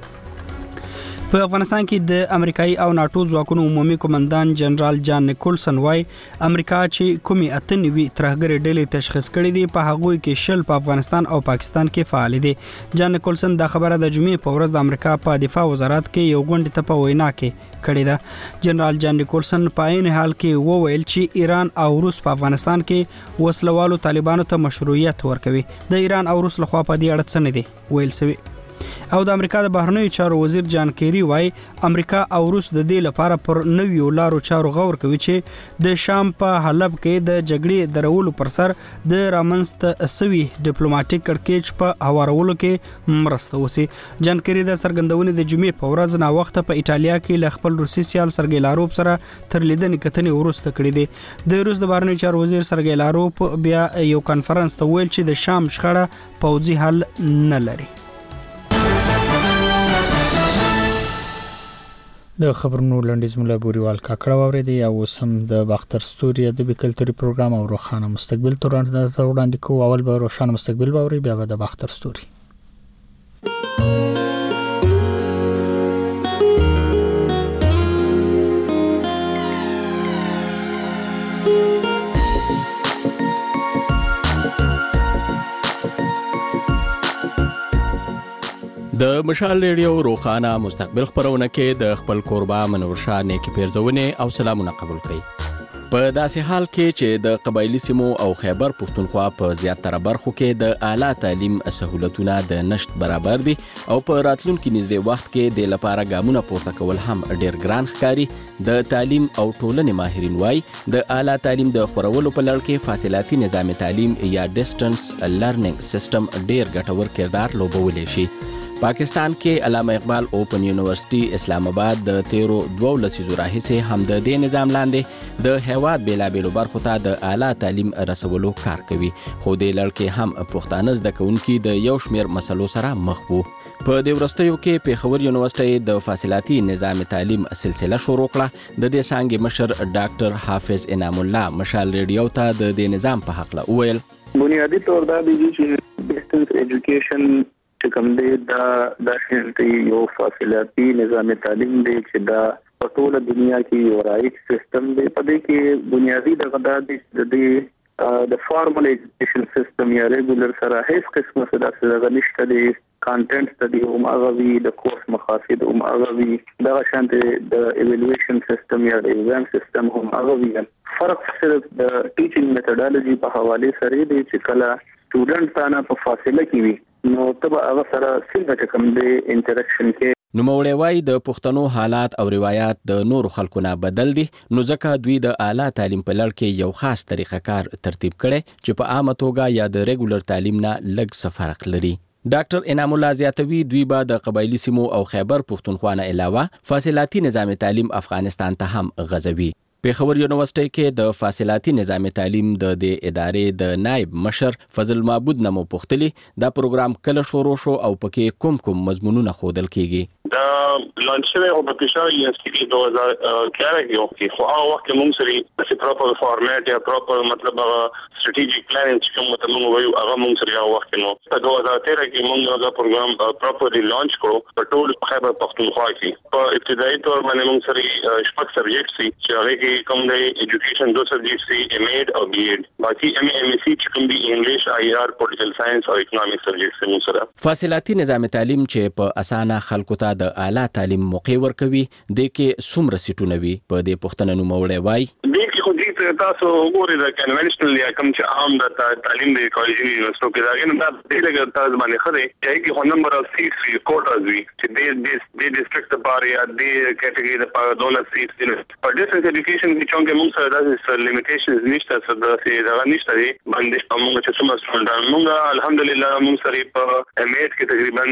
په افغانستان کې د امریکایي او ناتو ځواکونو عمومي قومندان جنرال جان نیکولسن وايي امریکا چې کومي اتنوي ترهګر ډلې تشخیص کړې دي په هغه کې شل په افغانستان او پاکستان کې فعال دي. جان نیکولسن دا خبره د جمعې په ورځ د امریکا په دفاع وزارت کې یو غونډه ته په وینا کې کړې ده. جنرال جان نیکولسن په عین حال کې وویل چې ایران او روس په افغانستان کې وسلوالو طالبانو ته مشروعیت ورکوي. د ایران او روس لخوا په دې اړه څه نه دي ویل شوی. او د امریکا د بهرنیو چارو وزیر جان کیری وايي امریکا او روس د دې لپاره پر نویو لارو چارو غور کوي چې د شام په حلب کې د جګړې درولو پر سر د رامنځته شوي ډیپلوماټیک کړکېچ په هوارولو کې مرسته وسی. جان کیری د څرګندونې د جمعې په ورځ نا وخت په ایټالیا کې ل خپل روسي سیال سرګی لاروف سره تر لیدنې کتنې ورسته کړې دي. د روس د بهرنیو چارو وزیر سرګی لاروف بیا یو کانفرنس ته ویل چې د شام شخړه پوځي حل نه لري. د خبرونو لنډیز مولا بوريوال کاکړه واورېدي او سم د باختر ستوري ادبي کلتوري پروګرام او روښانه مستقبل توران وړاندې کوو. اول به روښانه مستقبل باوري بیا به د باختر ستوري. د مشال ریډیو روخانه مستقبل خبرونه کې د خپل کوربه منور شاه نیکی پیرزونه او سلامونه قبول کړئ. په داسې حال کې چې د قبایلی سیمو او خیبر پښتونخوا په زیاتره برخو کې د اعلی تعلیم سہولتونه د نشټ برابر دي او په راتلونکي نږدې وخت کې د لپاره ګامونه پورته کول هم ډیر ګران ښکاري. د تعلیم او ټولنې ماهرین وایي د اعلی تعلیم د خورولو په لړ کې فاصلاتي نظام تعلیم یا ډیسټنس لرنینګ سیستم ډیر ګټور کردار لوبولی شي. پاکستان کې علامه اقبال اوپن یونیورسيټي اسلام آباد د 13 لسیزو راهیسې هم د دې نظام لاندې د هیواد بیلابېلو برخو ته د اعلی تعلیم رسولو کار کوي. خو د لړ کې هم پښتانه زده کوونکي د یو شمېر مسلو سره مخ وو. په دې وروستیو کې پیښور یونیورسيټي د فاصلاتي نظام تعلیم سلسله شروع کړه. د دې څانګې مشر ډاکټر حافظ انعام الله مشال ریډیو ته د دې نظام په حق له ویل بنیادی طور دا دی چې ډیسټنس ایجوکیشن چې کوم دی دا شنتي یو فاصلاتي نظام تعلیم دی چې دا په ټوله دنیا کې یو رایټ سیستم دی. په دې کې بنیادی د فارمل ایجوکیشن سیستم یا ریګولر سره هیڅ قسمه څه نشته دی. کانټینټ ستدي هم هغه وی د کورس مقاصد هم هغه وی دا شانته د ایوالویشن سیستم یا د ایگزام سیستم هم هغه وی. فرق صرف د ټیچینګ میتھډالوژي په حواله سره دی چې کله سټوډنټ تانه په فاصله کې وي نو تبه هغه سره څنګه کوم دی انټریکشن کې نوموړی وایي د پښتنو حالات او روایت د نورو خلکو نه بدل دي، نو ځکه دوی د اعلی تعلیم په لړ کې یو خاص طریقه کار ترتیب کړي چې په عامه توګه یا د ریګولر تعلیم نه لږ څه فرق لري. ډاکټر انعام الله زیاتوي دوی به د قبایلی سیمو او خیبر پښتونخوا نه علاوه فاصلاتي نظام تعلیم افغانستان ته هم غځوي. پېښور یونیورسيټي کې د فاصلاتي نظام تعلیم د ادارې د نائب مشر فضل معبود نمو پختلی دا پروګرام کله شروع شو او پکې کوم مضمونونه خودل کیږي. دا لانچ شوی او په پېښور یونیورسيټي کې 2011 کې خو هغه وخت موږ سره د پراپر فارمټ یا پراپر مطلب strategic planning چې کوم ته موږ وایو هغه موږ سره هغه وخت نو په 2013 کې موږ دا پروګرام پراپرلی لانچ کړو په ټول خیبر پختونخوا کې. په ابتدایي تور باندې موږ سره شپږ سبجیکټ سي چې هغه کوم دی ایجوکیشن 2 سبجیکټ سي ایم او بی ایډ، باقي ایم ای سی چې کوم دی انګلیش آی آر پولیټیکل ساينس او اکونومیک سبجیکټ سي سره. فاصلاتي نظام تعلیم چې په اسانه خلکو ته د اعلی تعلیم موقع ورکوي د کې څومره سیټونه وي په دې پښتنه نوموړی وایي. د کې خو دې تاسو وګورئ د کنونشنل یا کوم چې عام د تعلیم د کالجونو یونیورسيټو کې دا نه د دې تاسو باندې خره چې کې هو نمبر اف سیټس وی کوټاز وی چې د ډیسټریکټ لپاره یا د کټګوري لپاره دونه سیټس دي. په ډیفرنٹ ایجوکیشن کې چې موږ سره د لیمیټیشنز نشته څه د نشته دي باندې موږ چې څومره سټوډنټان موږ الحمدلله موږ سره په ایم ایډ کې تقریبا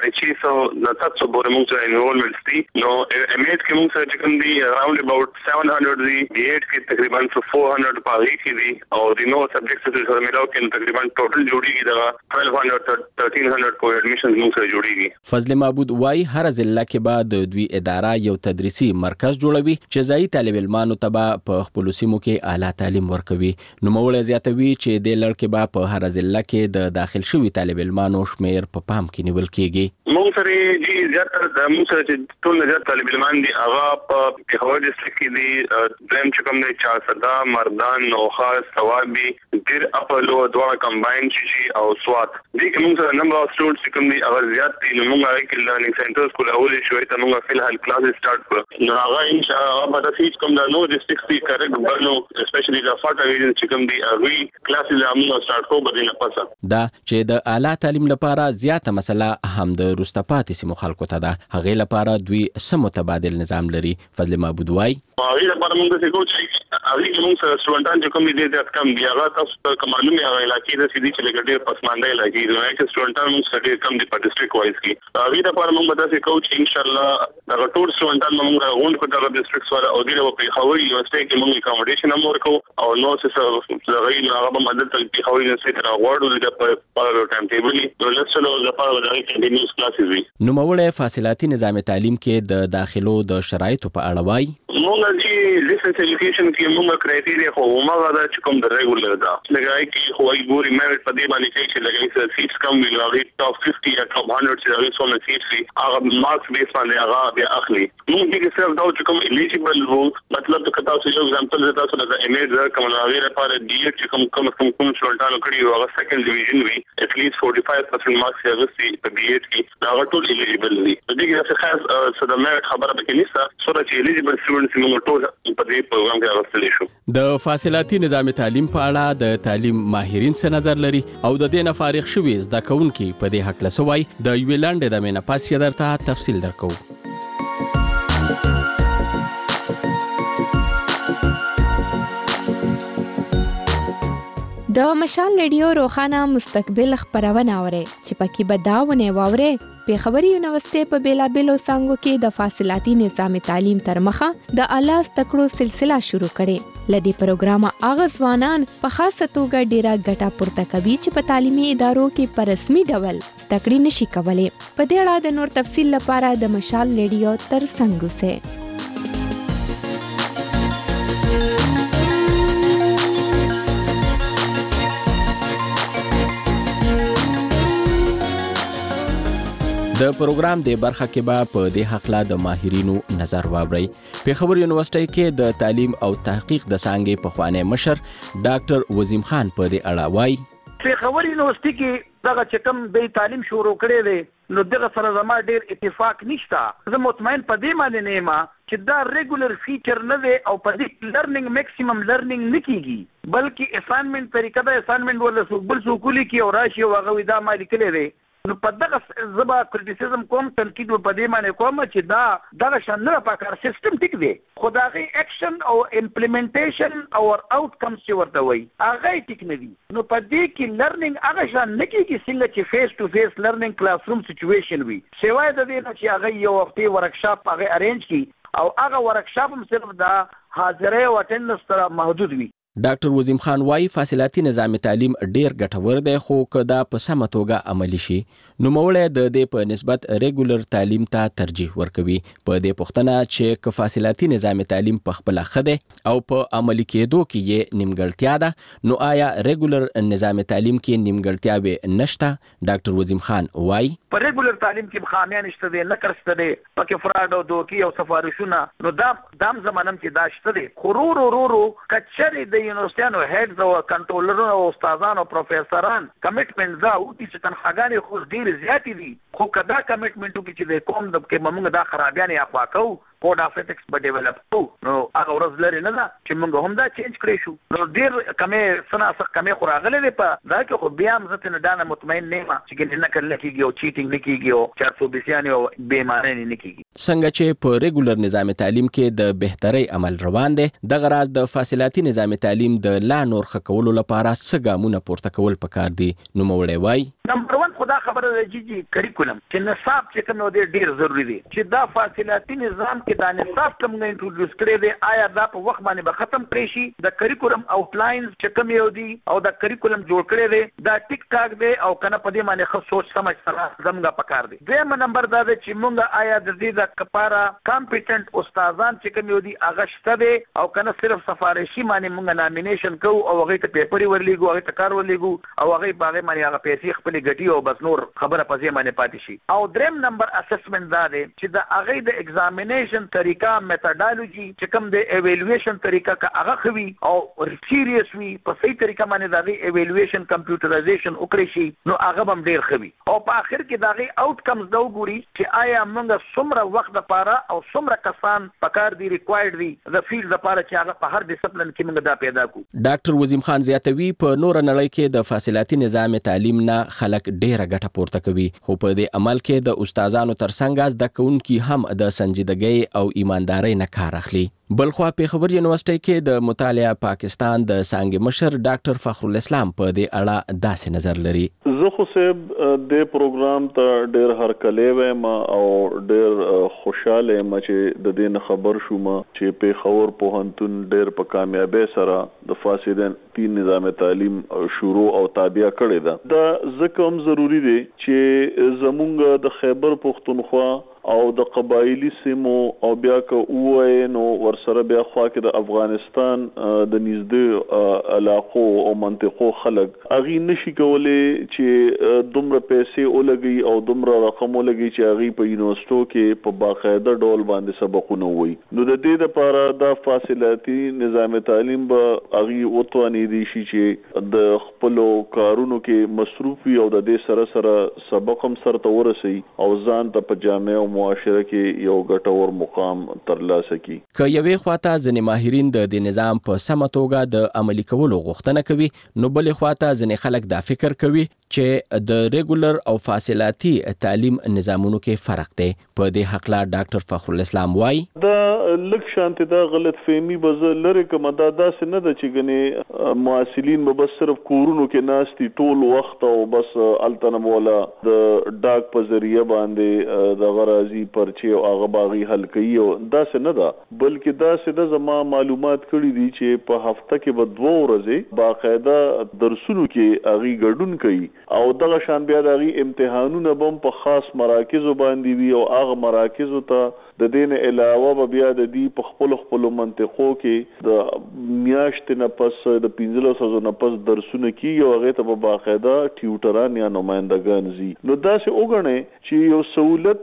650 نه 700 پورې موږ سره انرولمنټس دي. نو ایم ایډ کې موږ سره کوم دي اراوند اباوت 700 دي، بی ایډ کې تقریبا 400 پاږي کې دي او د نو سبجیکټس سره ملاو کې تقریبا ټوټل جوړیږي دا 1200 1300 کو ایډمیشنز موږ سره جوړیږي. فضل معبود وایي هر ضلع کې بعد دوی اداره یو تدریسي مرکز جوړوي چې ځای طالب علمانو ته په خپل سیمو کې اعلی تعلیم ورکوي. نوموړی زیاتوي چې د لړ کې په هر ضلع کې د داخل شوي طالب علمانو شمیر په پام کې نیول کیږي. موږ سره جی زیاتره د موږ سره ټول نه طالب علمان دي هغه په پېښور ډیسټریکټ کې دي دریم چې کوم دی 400 مردان نوخاس ثوابي ډیر اپلو دواړه کمباین شي او سوات دي کې موږ سره نمبر اف سټوډنټس کوم دي هغه زیات دي. نو موږ هغه کې لرنینګ سنټرز کول اولې شوې ته موږ فلحال کلاسز سٹارټ کړو. نو هغه ان شاء الله به تاسو کوم د نو ډیسټریکټ کې کارګ بنو اسپیشلی د فاټا ریجن چې کوم دي هغه کلاسز موږ سٹارټ کوو بدینه پسه دا چې د اعلی تعلیم لپاره زیاته مسله هم د روستپاتې سیمو خلکو ته ده. هغه لپاره دوی سم متبادل نظام لري. فضل معبود وایي هغه لپاره موږ څه کوو چې هغه موږ سره سټوډنټان چې کوم دي د کم دی هغه تاسو ته کومانو هغه علاقې د سیدي چې لګډیر پسمانده علاقې دي چې سټوډنټان موږ سره کم دي په ډیسټریکټ وایز کې هغه لپاره موږ به تاسو کوو چې ان شاء الله دا ټول سټوډنټان موږ غونډه کوو د ډیسټریکټ سره او د پېښور یونیورسيټي کې موږ اکاموډیشن هم ورکو او نو څه زغی هغه به مدد کوي پېښور یونیورسيټي راوړو د په ټایم ټیبل نو لسلو د پاره د کنټینیوس کلاسز وي. نوموړی فاصلاتي نظام تعلیم کې د داخلو د شرایطو په اړه وایي موږ چې لیسنس ایجوکیشن کې موږ کرایټیریا خو موږ دا چې کوم د ریګولر دا لګای کې خو ای ګوري میرټ په دې باندې چې لګای چې سیټس کم وی لغی ټاپ 50 یا ټاپ 100 چې لغی څونه سیټس وي هغه مارکس بیس باندې هغه بیا اخلي. موږ کې صرف دا چې کوم الیجیبل وو مطلب د کتاب څه یو ایگزامپل زدا څه د امیج کوم هغه لپاره ډی ایډ چې کوم شولټانو کړی هغه سیکنډ ډیویژن وی ات لیست 45% مارکس یې غوښتي په بی ایډ کې دا ټول الیجیبل دي. د دې څه خاص څه د میرټ خبره پکې نشته سره چې الیجیبل سټوډنټس موږ ټول په دې پروګرام کې راوستل شو. د فاصلاتي نظام تعلیم په اړه د تعلیم ماهرین څه نظر لري او د دې نه فارغ شوي زده کوونکي په دې حق لسوي د یو لاندې د مینه پاس درته تفصیل درکو. د مشال ریډیو روخانه مستقبل خبرونه اوري چې پکې به داونه واوري پېښور یونیورسيټي په بیلابېلو څانګو کې د فاصلاتي نظام تعلیم تر مخه د اعلی تکړو سلسله شروع کړي. لدی پروګرام اغه ځوانان په خاصه توګه ډیره ګټه پورته کوي چې په تعلیمي ادارو کې په رسمي ډول تکړه نشي کولای. په دې اړه د نور تفصیل لپاره د مشال ریډیو تر څنګ اوسئ. د پروګرام د برخه کې به په دې حقله د ماهرینو نظر واوري. پېښور یونیورسيټي کې د تعلیم او تحقیق د څانګې پخوانی مشر ډاکټر وزیم خان په دې اړه وایي پېښور یونیورسيټي کې دغه چې کوم د تعلیم شروع کړي دي نو دغه سره زما ډیر اتفاق نشته. زه مطمئن په دې باندې نه یم چې دا ریګولر فیچر نه دی او په دې لرنینګ میکسیمم لرنینګ نه کیږي بلکې اساینمنت طریقه دا اساینمنت ول بل سکولي کې او راشي او هغه دا ما لیکلې دی نو په دغه زبا کریټیسیزم کوم تنقید په دې معنی کوم چې دا شان نه پکار سیستم ټیک دی خدای اکشن او امپلیمنټیشن او آوټکمز چې ورته وایي هغه ټیک نه دي نو په دې کې لرنینګ هغه شان نه کیږي څنګه چې فیس ټو فیس لرنینګ کلاس روم سچويشن وي سیوای د دې نه چې هغه یو وختي ورکشاپ هغه ارینج کی او هغه ورکشاپ هم صرف د حاضرۍ او اټینډنس سره محدود وي ډاکټر وزیم خان وايي فاصلاتي نظام تعلیم ډیر ګټور دی خو کدا په سمه توګه عملی شي نو موړی د دې په نسبت ریګولر تعلیم ته ترجیح ورکوي په دې پوښتنه چې ک فاصلاتي نظام تعلیم په خپل خده او په عملی کېدو کې یې نیمګړتیا ده نو آیا ریګولر نظام تعلیم کې نیمګړتیاوې نشته ډاکټر وزیم خان وايي په ریګولر تعلیم کې خامیان شته دي نه کرسته دي پکې فراد او دوکي او سفارشونه نو دام زمانم کې داشته دي خورورو کچري د یونیورسيانو هډز او کنټرولرونو او استادانو او پروفیسوران کمټمنټ دا او چې تنخواګانې خو ډیر زیات دي خو کدا کمټمنټو کې چې د کوم د کې موږ دا خرابیانې اخوا کوو کوډ اف ایتکس به ډیولپ کو نو هغه ورځ لري نه دا چې موږ هم دا چینج کړی شو نو ډیر کمې سنا کمې خوراغلې په دا کې خو بیا هم ځته نه دانه مطمئن نه ما چې نه کړل کېږي او چیټینګ نه کېږي او 420 او بیمارۍ نه کېږي څنګه چې په ریګولر نظام تعلیم کې د بهتري عمل روان دي د غراض د فاصلاتي نظام تعلیم د لا نور خکولو لپاره سګامونه پورته کول پکار دي نو موړی وای نمبر 1 خدا خبره دی چې کریکولم چې نصاب چې کوم دی ډیر ضروری دی چې دا فاصلاتي نظام کې دا نصاب کوم نه انټروډیوس کړی دی آیا دا په وخت باندې به ختم کړی شي د کریکولم آوټلاینز چې کوم یو دی او د کریکولم جوړ کړی دی دا ټیک ټاک دی او کنه په دې باندې خو سوچ سمجھ سره زمګه پکار دی دویم نمبر دا دی چې مونږ آیا د دې د کپاره کمپیټنټ استادان چې کوم یو دی هغه شته دی او کنه صرف سفارشي باندې مونږ نامینیشن کوو او هغه ته پیپر ورلیګو هغه ته کار ورلیګو او هغه باغې باندې هغه پیسې خپل ګټي او بس نور خبره پځې باندې پاتې شي او دریم نمبر اسسمنت دا دی چې د هغه د ایگزامینیشن طریقہ میتھډالوجي چې کوم د ایوالویشن طریقہ کا هغه خوي او سیریس وي په صحیح طریقہ باندې دا ایوالویشن کمپیوټرایزیشن وکړي شي نو هغه هم ډیر خوي او په اخر کې دا آوټ کمز دا وګوري چې آیا موږ څومره وخت لپاره او څومره کسان پکار دي ریکوایرډ دي د فیلډ لپاره چې هغه په هر ډیسپلین کې موږ دا پیدا کو ډاکټر وزیم خان زیاتوي په نور نړۍ کې د فاصلاتي نظام تعلیم نه خلک ډیره ګټه پورته کوي خو په دې عمل کې د استادانو ترڅنګ د کونکي هم د سنجیدګۍ او ایماندارۍ نه کار اخلي بلخوا پیښور یونیورسيټي کې د مطالعه پاکستان د څنګه مشر ډاکټر فخر الاسلام په دې اړه داسې نظر لري زه خو صاحب د پروګرام ته ډېر هرکلی وایم او ډېر خوشاله یم چې د دې خبر شوم چې پیښور پوهنتون ډېر په کامیابی سره د فاصلاتي نظام تعلیم شروع او تابع کړی ده دا ځکه هم ضروری دی چې زمونږ د خیبر پښتونخوا او د قبایلی سیمو او بیا که وای نو ورسره بیا خوا کې د افغانستان د نږدې علاقو او منطقو خلک اغي نشي کولای چې دومره پیسې ولګي او دومره رقم ولګي چې اغي په یونیورسيټو کې په باقاعده ډول باندې سبقونه وي نو د دې لپاره د فاصلاتي نظام تعلیم به اغي وتواني دي شي چې د خپل کارونو کې مصروف وي او د دې سره سره سبق هم سره ورسي او ځان ته په جامعه معاشره کې یو ګټور مقام ترلاسه کړي که یوې خواته ځینې ماهرین د دې نظام په سمه توګه د عملي کولو غوښتنه کوي نو بلې خواته ځینې خلک دا فکر کوي چې د ریګولر او فاصلاتي تعلیم نظامونو کې فرق دی په دې حق لا ډاکټر فخر الاسلام وايي دا لک شانته دا غلط فهمي به لری کوم دا داس نه د چې غني معاصلین به بس صرف کورونو کې ناشتي ټول وخت او بس التنم ولا د ډاک په ذریعہ باندې د غرازي پرچي او هغه باغی حل کوي او داس نه دا بلکې داس د زما معلومات کړي دي چې په هفته کې به 2 ورځې باقاعده درسونو کې اغي ګډون کوي او دغه شان بیا دغه امتحانونه بم په خاص مراکزو باندې وي او هغه مراکزو ته د دین علاوه بیا د دې په خپل منطقو کې د میاشتې نه پس د 1500 نه پس درسونه کیږي او هغه ته باقاعده ټیوټران یا نمائندگان زی نو دا څه وګڼي چې یو سہولت چې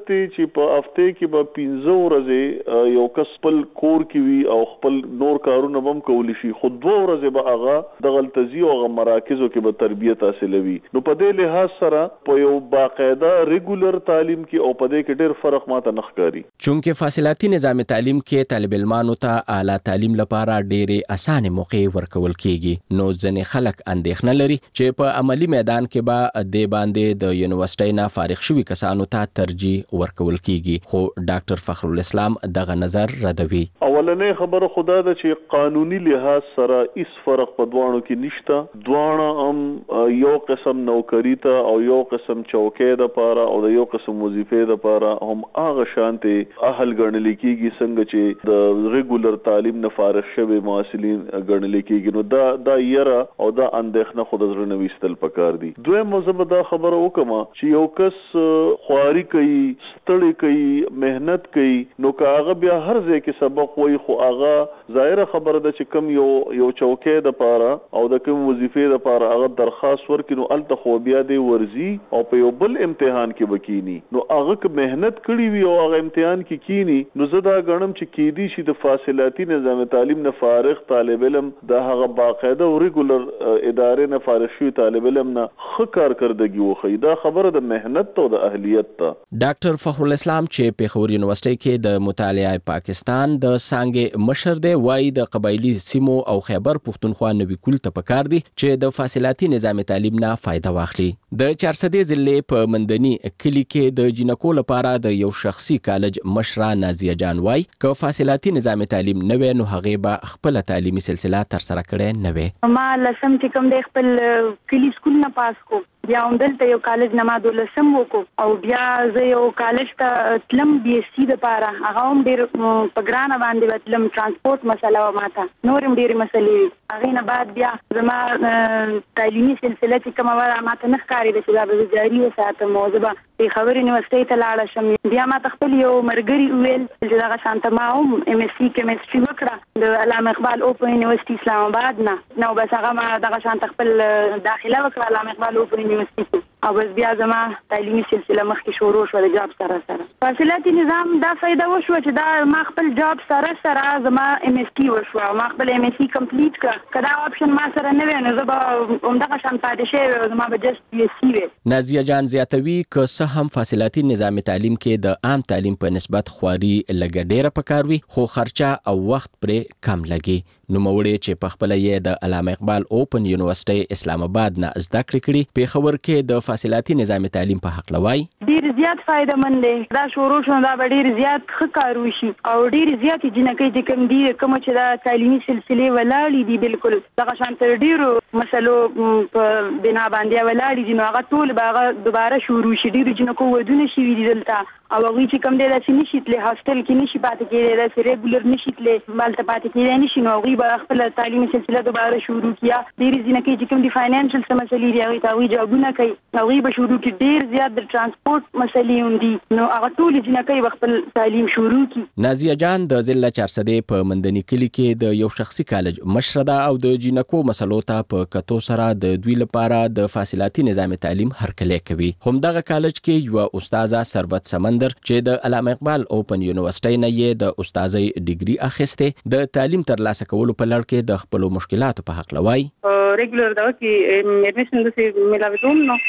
چې په هفته کې به 15 ورځې یو کس خپل کور کې وي او خپل نور کارونه هم کولی شي، خو 2 ورځې به هغه د غلطزي او مراکزو کې به تربیت حاصلوي. نو په دې لحاظ سره په یو باقاعده ریګولر تعلیم کې او په دې کې ډېر فرق ماته نه ښکاري. چونکه فاصلاتي نظام تعلیم کې طالب علمانو ته اعلی تعلیم لپاره ډېرې اسانه موقع ورکول کیږي، نو ځینې خلک اندېښنه لري چې په عملی میدان کې به د باندې د یونیورسيټي نه فارغ شوي کسانو ته ترجیح ورکول کیږي، خو ډاکټر فخر الاسلام دغه نظر ردوي. اولنې خبره خدا ده چې قانوني لحاظ سره هیڅ فرق په دوانو کې نشته. دوانه هم یو قسم نوکری ته او یو قسم چوکۍ د پاره او د یو قسم وظیفې د پاره هم هغه شانته اهل ګڼل کیږي څنګه چې د ریګولر تعلیم نه فارغ شوي محصلین ګڼل کیږي. نو دا یره او دا اندېښنه خود زړه نه وستل پکار دي. دوی مزه دا خبره وکما چې یو کس خواري کوي، ستړي کوي، مهنت کوي، نو کاغه بیا هر ځای کې سبق وای، خو هغه ظاهره خبره ده چې کم یو چوکۍ د پاره او د کوم وظیفې د پاره هغه درخواست ورکړي، نو الته خو بیا دی ورزي او په یو بل امتحان کې وکینی. نو هغه که مهنت کړی وي او هغه امتحان کې کینی، نو زه دا غنم چې کیدی شي د فاصلاتي نظام تعلیم نه فارغ طالب علم د هغه باقاعده او ریګولر ادارې نه فارغ شوی طالب علم نه ښه کارکردګي وخی. دا خبره د مهنت او د اهلیت ته. ډاکټر فخر الاسلام چې پېښور یونیورسيټي کې د مطالعه پاکستان د څانګې مشر دی، وایي د قبایلی سیمو او خیبر پښتونخوا نوي کول ته پکار دي چې د فاصلاتي نظام تعلیم نه فائدہ واخلي. د چارسدې ضلع په مندني کلی کې د جنکو لپاره د یو شخصي کالج مشره نازیه جان وایي که فاصلاتي نظام تعلیم نه وي نو هغه به خپل تعلیمي سلسله تر سره کړي نه وي. ما لسم چې کوم د خپل کلی سکول نه پاس کو، بیا هم دلته یو کالج نه ما 12 وکړو او بیا زه یو کالج ته تلم بي اس سي لپاره، هغه هم ډېر په ګرانه باندې وتلم، ترانسپورت مسله و ماته نور هم ډېرې مسلې. هغې نه بعد بیا زما تعلیمي سلسله چې کومه وه ماته نه ښکارېده چې دا به زه جاري وساتم او زه به پېښور یونیورسيټۍ ته لاړه شم. بیا ماته خپل یو ملګري وویل چې دغه شانته ما هم ام اس سي کیمستري وکړه د علامه اقبال اوپن یونیورسيټي اسلام آباد نه، نو بس هغه ما دغه شانته خپل داخله وکړه علامه اقبال اوپن یونیورسيټي او بس بیا زما تعلیمي سلسله مخکې شروع شوه د جاب سره سره. فاصلاتي نظام دا فایده وشوه چې دا ما خپل جاب سره سره زما ام اس ټي وشوه، ما خپل ام اس سي کمپلیټ کړه. که دا اپشن ما سره نه وی نو زه به همدغه شان پاتې شوې او زما به جست بي اس سي وی. نازیه جان زیاتوي که څه هم فاصلاتي نظام تعلیم کې د عام تعلیم په نسبت خواري لږه ډیره پکار وي، خو خرچه او وخت پرې کم لګي. نوموړی چې په خپل یې د علامه اقبال اوپن یونیورسيټي اسلام آباد نه زده کړې کړي، پېښور کې د فاصلاتي نظام تعلیم په حق لوي ډیر زیات فائدہ مند دی. دا شروع شو دا ډیر زیات ښه کار وشي او ډیر زیات جنکې چې کوم دي کوم چې دا تعلیمي سلسله ولاړې دي بالکل دغه شانت ډیرو مسلو په بنا باندې ولاړې دي، نو هغه ټول به دوباره شروع شي. ډیر جنکو ودونه شي دي دلته او هغه چې کوم دی داسې نشي تللی هاستل کې نشي پاتې کېدی، داسې ریګولر نشي تللی مالته پاتې کېدی نشي، نو هغوی به خپله تعلیمي سلسله دوباره شروع کړي. ډېرې ځینکې چې کوم دي فاینانشل څه مسلې دي هغوی ته هغوی جابونه کوي، هغوی به شروع کړي. ډېر زیات د ټرانسپورټ مسلې هم دي، نو هغه ټولې ځینکې به خپل تعلیم شروع کړي. نازیه جان د ضلع چارسدې په مندني کلي کې د یو شخصي کالج مشره ده او د جینکو مسلو ته په کتو سره د دوی لپاره د فاصلاتي نظام تعلیم هرکلی کوي. همدغه کالج کې یو استاده ثروت سمندر چې د علامه اقبال اوپن یونیورسيټي نه یې د استادۍ ډیګري اخیسته د تعلیم ترلاسه کولو په لړ کې د خپل مشکلاتو په حق لوي. ریګولر دا کې اډمیشن د څه ملاوي نو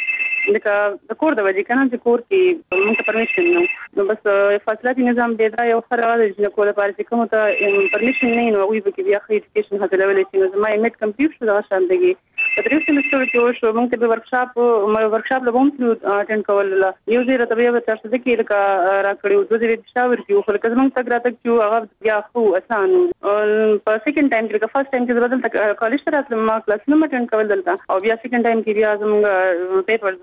د کور د وجې کنه چې کور کې موږ ته پرمیشن نو بس فاصلاتي نظام دی دا یو خراب دی چې کول لپاره چې کوم ته پرمیشن نه نو وی به کې بیا خې ایډوکیشن حاصلولای شي. نو زما ایمټ کمپلیټ شو دا شان دی په درې سمستر کې شو موږ ته ورکشاپ لوم اټینډ کول یو ځای راته بیا تاسو د کې لکه راکړیو دوه ځای شاور کې خو لکه موږ تک راته چې هغه بیا خو اسان په سیکنډ ټایم کې فرست ټایم کې بدل کالج سره تل ما کلاس نه اټینډ کول دلته او بیا سیکنډ ټایم کې بیا زموږ پیپر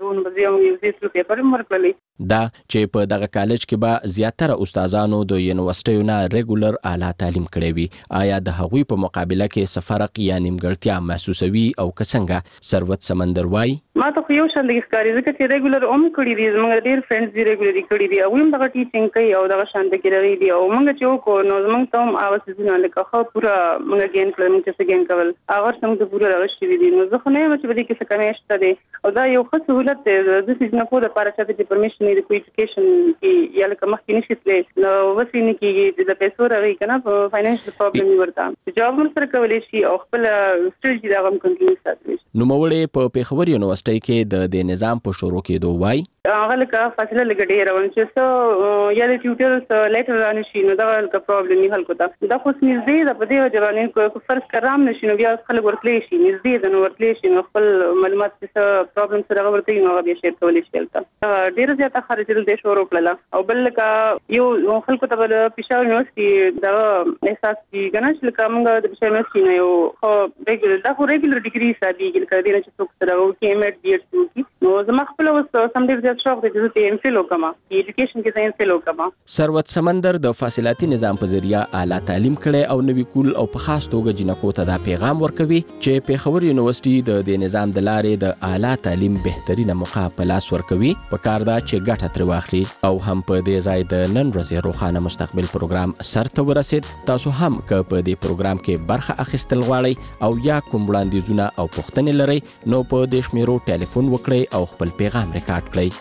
دا چې په دغه کالج کې به زیاتره استادانو د یونیورسيټیو نه ریګولر اعلی تعلیم کړی وي، آیا د هغوی په مقابله کې څه فرق یا نیمګړتیا محسوسوي او که څنګه څنګه ثروت سمندر وای ما ته یو شان د ښکاری ځکه چې ریګولر کړی دي زموږ ډیر فرندز دي ریګولري کړی دي او هم دغه ټیچینګ کوي او دغه شان د کېږي دي او موږ چې کو نو زموږ ته هم اوسې نه لکه خو پورا موږ ګین کړم چې څنګه کول هغه څنګه ته پورا راوښتي دي نو زه خو نه یم چې بده کې څه کمې شته دي او دا یو ښه سہولت دی د سیستم په لپاره چې پرمیشن دی کوئی ایجوکیشن کې یا لکه مخکې نشي تللی نو وسینه کې د پیسو راغی کنه په فاینانشل پرابلم ورته جواب هم سره کولای شي او خپل سټریټ دا هم کنټینیو ساتي نو مولې په پیښور یونیورسيټي کې د نظام په شروع کېدو وای هغه لکه فاصله لګډې روان چې څو یا د ټیوټر لیټر رانه شي نو دا لکه پرابلم نه حل کوته دا خو نږدې د په دې ځوانین کو فرض کرام نشي نو بیا خلک ورتلې شي نږدې د نو ورتلې شي نو خپل معلومات څه پرابلم سره ورته نو بیا شیر کولای شي تلته ډیر زیاته خرچېدل د شروع کړل او بل لکه یو خلکو ته د پېښور یونیورسيټي دا احساس دی کنه چې لکه موږ د پېښور یونیورسيټي نه یو ریګولر ډیګري سادي لکه دې چې څوک سره او کې ایم ایډ بي ایډ کوي نو زما خپل وس سم ډیر شوق دی چې ایم فیل وکما ایجوکیشن کې ایم فیل وکما ثروت سمندر د فاصلاتي نظام په ذریعہ اعلی تعلیم کړي او نوی کول او په خاص توګه جنکو ته دا پیغام ورکوي چې پیښور یونیورسيټي د نظام د لارې د اعلی تعلیم بهترینه موقع په لاس ورکوي په کار دا چې ګټه تر واخلي او هم په دې ځای د نن ورځې روښانه مستقبل پروګرام سرته ورسید تاسو هم که په دې پروګرام کې برخه اخیستل غواړئ او یا کوم وړاندیزونه او پوښتنې لرئ نو په دې شمیرو ټلیفون وکړئ او خپل پیغام ریکارډ کړئ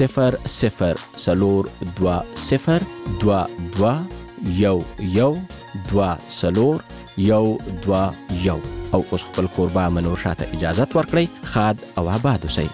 002022 او اوس خپل کوربه منور شاته اجازه ورکړئ خاد او آباد اوسئ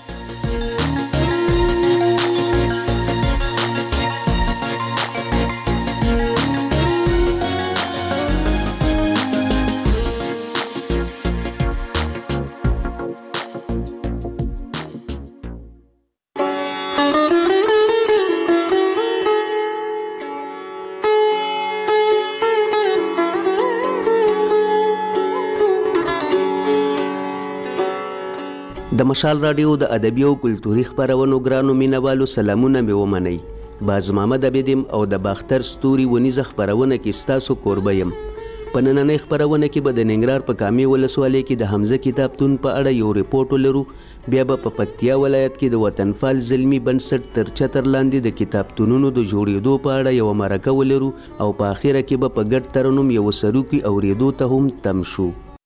د مشال رادیو د ادبي او کلتوري خبرونو ګرانو مینوالو سلامونه مې ومنئ. باز محمد عبیدم او د باختر ستوري ونیزه خبرونه کې ستاسو کوربه یم. په نننۍ خبرونه کې به د ننګرهار په کامې ولسوالۍ کې د حمزه کتابتون په اړه یو ریپورټ ولرو. بیا به په پکتیا ولایت کې د وطنپال زلمي بنسټ تر چتر لاندې د کتابتونونو د جوړېدو په اړه یو مرکه ولرو او په اخیره کې به په ګډ ترنم یو سروکي اورېدو ته هم تم شو.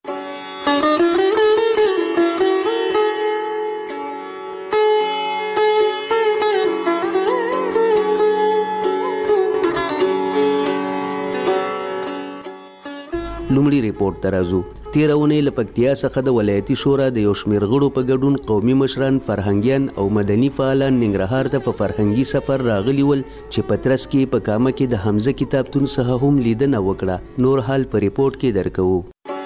لومړی ریپورټ ته راځو. تېره اونۍ له پکتیا څخه د ولایتي شورا د یو شمېر غړو په ګډون قومي مشران، فرهنګیان او مدني فعالان ننګرهار ته په فرهنګي سفر راغلي ول چې په ترڅ کې په کامه کې د حمزه کتابتون څخه هم لیدنه وکړه. نور حال په ریپورټ کې درکوو.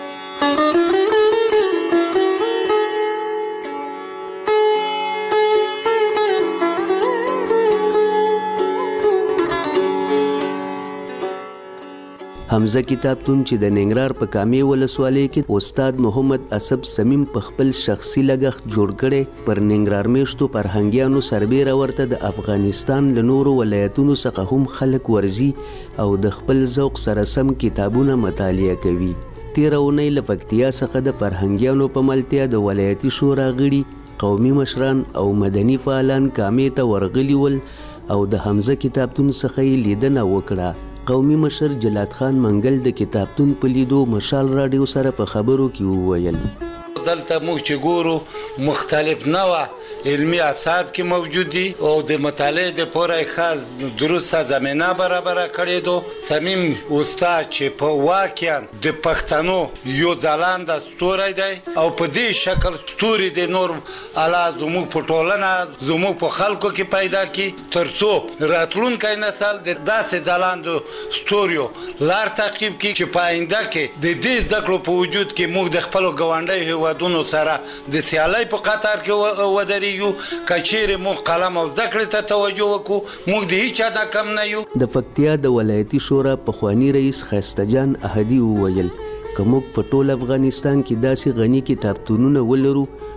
حمزه کتابتون چې د ننګرهار په کامې ولسوالۍ کې استاد محمد اسب سمیم په خپل شخصي لګښت جوړ کړی، پر ننګرهار میشتو فرهنګیانو سربیره ورته د افغانستان له نورو ولایتونو څخه هم خلک ورځي او د خپل ذوق سره سم کتابونه مطالعه کوي. تېره اونۍ له پکتیا څخه د فرهنګیانو په ملتیا د ولایتي شورا غړي، قومي مشران او مدني فعالان کامې ته ورغلي ول او د حمزه کتابتون څخه یې لیدنه وکړه. قومي مشر جلات خان منګل د کتابتون په لیدو مشال راډیو سره په خبرو کې وویل: دلته موږ چې ګورو مختلف نوع علمي اصحاب کې موجود دي او د مطالعې د پوره خاص درسته زمینه برابره کړې دو. سمیم استاد چې په واقعا د پښتنو یو ځلانده ستوری دی او په دې شکل ستوري د نور اعلی زموږ په ټولنه زموږ په خلکو کې پیدا کی ترڅو راتلونکی نسل د داسې ځلاندو ستوریو لار تعقیب کی چې په آینده کې د دې زده کړو په وجود کې موږ د خپلو ګاونډیو هیوادونو سره د سیالۍ په قطار کې ودرېږو. که چیرې موږ قلم او زده کړې ته توجه وکړو موږ د هیچا نه کم نه یو. د پکتیا د ولایتي شورا پخوانی رئیس خیسته جان احدي وویل: که موږ په ټول افغانستان کې داسې غني کتابتونونه ولرو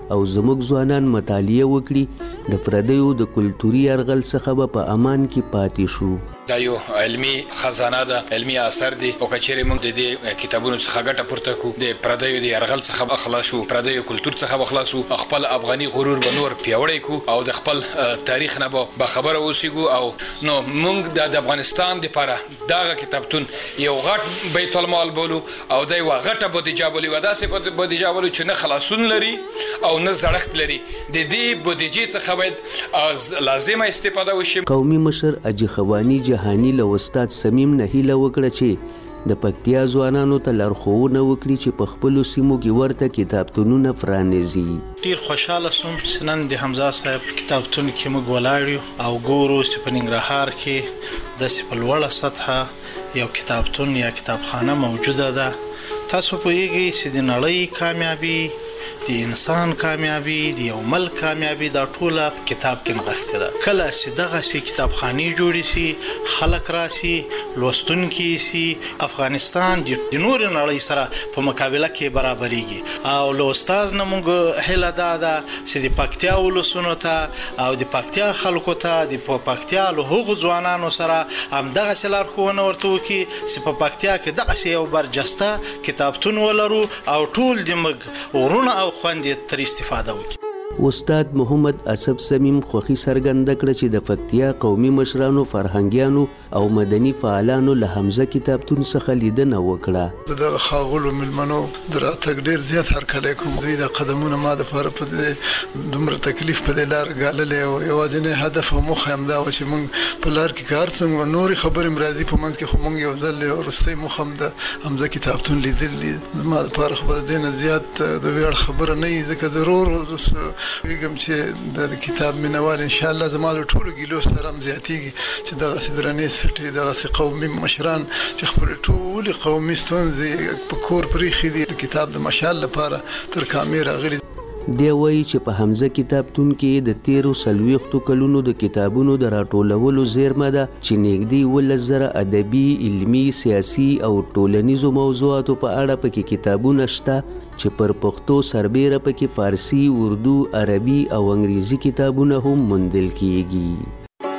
او زموږ ځوانان مطالعه وکړي د پردیو د کلتوري یرغل څخه به په امان کې پاتې شو. دا یو علمي خزانه ده، علمي اثر دي او کچېرې موږ د دې کتابونو څخه ګټه پورته کوو، د پردیو د یرغل څخه خلاص شو، پردیو کلتور څخه خلاص شو، خپل افغاني غرور به نور پیاوړی کو او د خپل تاریخ نه به خبره اوسېږو. او نو موږ د افغانستان لپاره دغه کتابتون یو غټ بیت المال بولو او دا یو غټه بودیجه بولو، داسې بودیجه بولو چې نه خلاصون لري او نه زړښت لري. د دې بودیجې څخه باید لازمه استفاده وشي. قومي مشر اجي خواني جهاني له استاد سمیم نه هیله وکړه چې د پکتیا ځوانانو ته لارښوونه وکړي چې په خپلو سیمو کې ورته کتابتونونه پرانیزي. ډیر خوشاله سوم چې نن د حمزه صاحب کتابتون کې موږ ولاړ یو او ګورو چې په ننګرهار کې داسې په لوړه سطحه یو کتابتون یا کتابخانه موجوده ده. تاسو پوهیږئ چې د نړۍ کامیابي، د انسان کامیابي، د یو ملک کامیابي دا ټوله په کتاب کې نغښتې ده. کله چې دغسې کتابخانې جوړې سي، خلک راسي، لوستونکي سي، افغانستان د نورې نړۍ سره په مقابله کې برابرېږي. او له استاد نه موږ هیله دا ده چې د پکتیا ولسونو ته او د پکتیا خلکو ته د پکتیا له هغو ځوانانو سره همدغسې لارښوونه ورته وکړي چې په پکتیا کې دغسې یو برجسته کتابتون ولرو او ټول د موږ ورونه او خوندې تر استفاده وکړي. استاد محمد اسب سمیم خوښي څرګنده کړه چې د پکتیا قومي مشرانو، فرهنګیانو او مدني فعالانو له حمزه کتابتون څخه لیدنه وکړه. د ښاغلو مېلمنو د راتګ ډېر زیات هرکلی کوم. دوی د قدمونه ما دپاره په دې دومره تکلیف په دې لاره ګاللی او یوازینی هدف او موخه همدا وه چې موږ په لار کې کار څنګه نورې خبرې هم راځي په منځ کې، خو موږ یو ځل یو وروستی موخه هم د حمزه کتابتون لیدل دي. زما دپاره خو به د دې نه زیات د ویاړ خبره نه وي، ځکه زه ورو ویږم چې د کتاب مینوال انشاءالله زما د ټولو ګیلو سره هم زیاتېږي چې دغسې درنې سټې، دغسې قومي مشران چې خپلې ټولې قومي ستونزې په کور پرېښي دي، د کتاب د مشال لپاره تر کامې راغلي. دی وایي چې په حمزه کتابتون کې د تیرو 40 کلونو د کتابونو د راټولولو زیرمه ده چې نږدې 11,000 ادبي، علمي، سیاسي او ټولنیزو موضوعاتو په اړه پکې کتابونه شته چې پر پښتو سربیره پکې فارسی، اردو، عربي او انګریزي کتابونه هم موندل کیږي.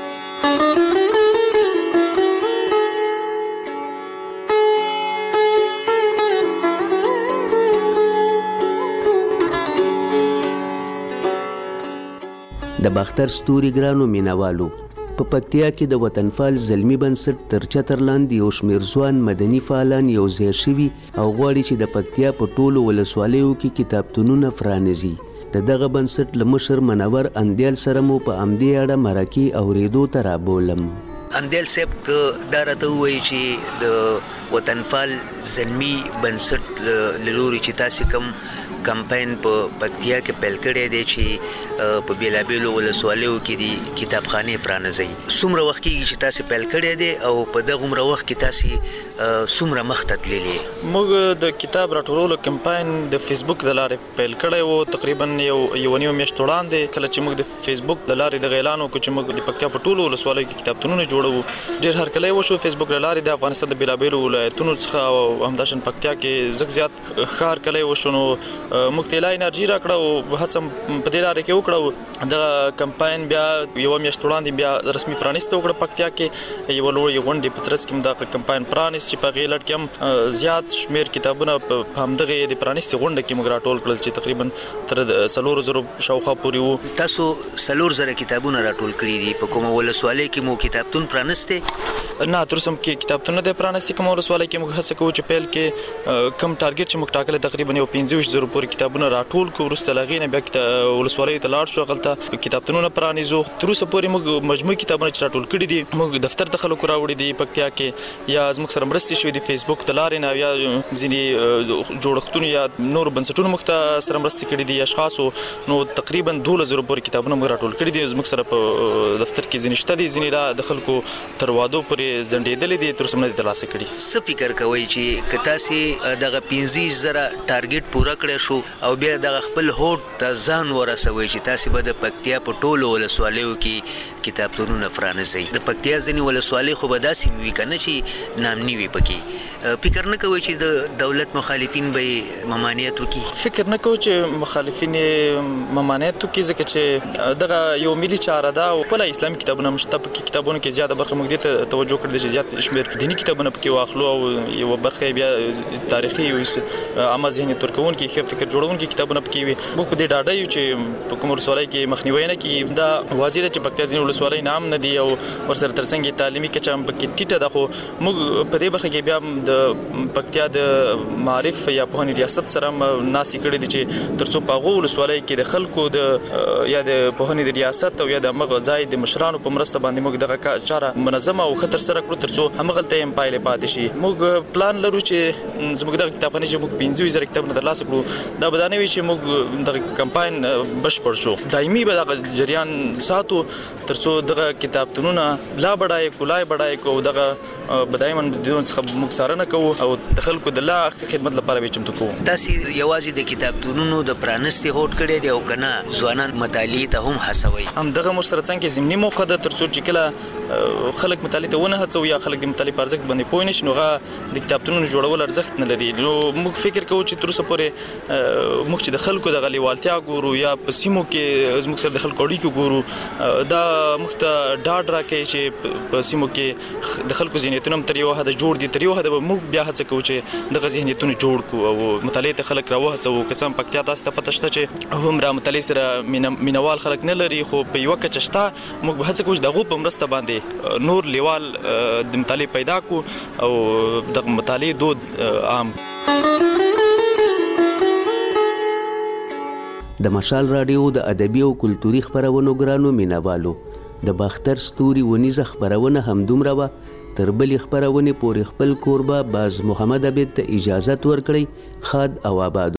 د باختر ستوري ګرانو مینوالو، په پکتیا کې د وطنفال زلمی بنسټ تر چتر لاندې یو شمېر ځوان مدني فعالان یو ځای شوي او غواړي چې د پکتیا په ټولو ولسوالیو کې کتابتونونه پرانیزي. د دغه بنسټ له مشر منور اندیال سره مو په همدې اړه مرکې اورېدو ته رابولم. اندیل صاحب که دا راته ووایي چې د وطنفال زلمی بنسټ له لوري چې تاسې کوم کمپاین په پکتیا کې پیل کړی دی چې په بیلابیلو ولسوالیو کې د کتابخانې پرانیزئ، څومره وخت کېږي چې تاسې پیل کړی دی او په دغومره وخت کې تاسې څومره مخته تللي؟ موږ د کتاب راټولولو کمپاین د فیسبوک د لارې پیل کړی و، تقریبا یو نیمه میاشت وړاندې، کله چې موږ د فیسبوک د لارې دغه اعلان وکړو چې موږ د پکتیا په ټولو ولسوالیو کې کتابتونونه جوړوو. ډېر هرکلی وشو فیسبوک له لارې د افغانستان د بیلابیلو ولایتونو څخه او همداشان پکتیا کې زیات زیات ښه هرکلی وشو. نو موږ ته یې انرژي راکړه او هڅه په دې لارې کې وکړه. دغه کمپاین بیا یوه میاشت وړاندې بیا رسمي پرانیسته وکړه پکتیا کې، یوه لویې غونډې په ترڅ کې هم دغه کمپاین پرانیست چې په هغې لړ کې هم زیات شمېر کتابونه په همدغې د پرانیستې غونډه کې موږ راټول کړل چې تقریبا تر 4,000 شاوخوا پورې وو. تاسو 4,000 کتابونه راټول کړي دي، په کومه ولسوالۍ کې مو کتابتون پرانیستی؟ نه، تر اوسه کې کتابتون نه دی پرانیستی. کومه ولسوالۍ کې موږ هڅه کوو چې پیل کې کم ټارګېټ چې موږ ټاکلی تقریبا یو 25,000 پورې کتابونه راټول کړو. وروسته له هغې نه بیا ولسوالیو ته لاړ شو، هغلته کتابتونونه پرانیزو. تر اوسه پورې موږ مجموعي کتابونه چې راټول کړي دي موږ دفتر ته خلکو راوړي دي پکتیا کې، یا زموږ سره مرستې شوي دي فیسبوک د لارې نه، یا ځینې جوړښتونو یا نورو بنسټونو موږ ته سره مرستې کړي دي اشخاصو. نو تقریبا 12,000 پورې کتابونه موږ راټول کړي دي. زموږ سره په دفتر کې ځینې شته دي، ځینې لا د خلکو تر وعدو پورې ځنډېدلې دي، تر اوسه نه دي ترلاسه کړي. څه فکر کوئ چې که تاسې دغه 15,000 ټارګېټ پوره کړی شو او بیا دغه خپل هوډ ته ځان ورسوئ چې تاسې به د پکتیا په ټولو ولسوالیو کې کتابتونونه پرانځي. د پکتیا ځینې ولسوالۍ خو به داسې وي کنه چې نامني وي پکې. فکر نه کوي چې د دولت مخالفین به ممانعت وکړي؟ فکر نه کوي چې مخالفین ممانعت وکړي ځکه چې دغه یو ملي چاره ده او په اسلامي کتابونو مشته په کتابونو کې زیاته برخه موږ ته توجه کړې چې زیات شمیر دینی کتابونه پکې واخلو او یو برخه بیا تاریخي او عامه ذهني ترکون کې فکر جوړون کې کتابونه پکې وي. موږ په دې ډاډه یو چې په کوم ولسوالۍ کې مخنیوي نه کوي. دا واضح ده چې پکتیا ځینې ولسوالۍ نام نه دی او ورسره ترڅنګ تعلیمي کچه هم پکې ټیټه ده. خو موږ په دې برخه کې بیا د پکتیا د معارف یا په ریاست سره ناسي کړی دي چې ترڅو په هغه ولسوالۍ کې د خلکو د یا د پوهنې د ریاست او یا د مغه ځای د مشرانو په مرسته باندې موږ دغه چاره منظمه او خطر سره کړو ترڅو همغلته هم پایلې پاتې شي. موږ پلان لرو چې زموږ د کتابخانې چې موږ 15,000 کتابونه ترلاسه کړو. دا بدانه وی چې موږ د کمپاین بشپړ شو. دایمي به دغه جریان ساتو ترڅو دغه کتابتونونه لا بډای کولای بډای کو دغه بدایمن بدون څخه موږ سره نه کوو او د خلکو د لا خدمت لپاره به چمتو کوو. تاسو یوازې د کتابتونونو د پرانستي هوټ کړی دی او کنه ځوانان مطالعه ته هم هڅوي؟ هم دغه مشترک څنګه زمینی موخه ده ترڅو چې کله خلک مطالعه ته ونه هڅوي یا خلک د مطالعه په ارزښت باندې پوه نشي نو غا د کتابتونونو جوړول ارزښت نه لري. نو موږ فکر کوو چې تر اوسه پورې موږ چې د خلکو د غلیوالتیا ګورو یا په سیمو کې موږ سره د خلکو اړیکو ګورو دا موږ ته ډاډ راکوي چې په سیمو کې د خلکو ذهنیتونه تر یو حد جوړ دي. تر یو حد موږ بیا هڅه کوو چې دغه ذهنیتونه جوړ کړو او مطالعه ته خلک راوهڅوو. قسم پکتیا تاسو ته پته شته چې هم را مطالعه سره مینوال خلک نه لري خو په یو کچه شته. موږ به هڅه کوو چې دغه په مرسته باندې نور لیوال د مطالعه پیدا کو او د مطالعه دود عام. د مشال رادیو د ادبي او کلتوري خبرونو ګرانو مینوالو د باختر ستوري ونیزه خبرونه هم دومره وه. تر بلې خبرونې پورې خپل کوربه باز محمد عبید ته اجازت ورکړئ. ښاد او آباد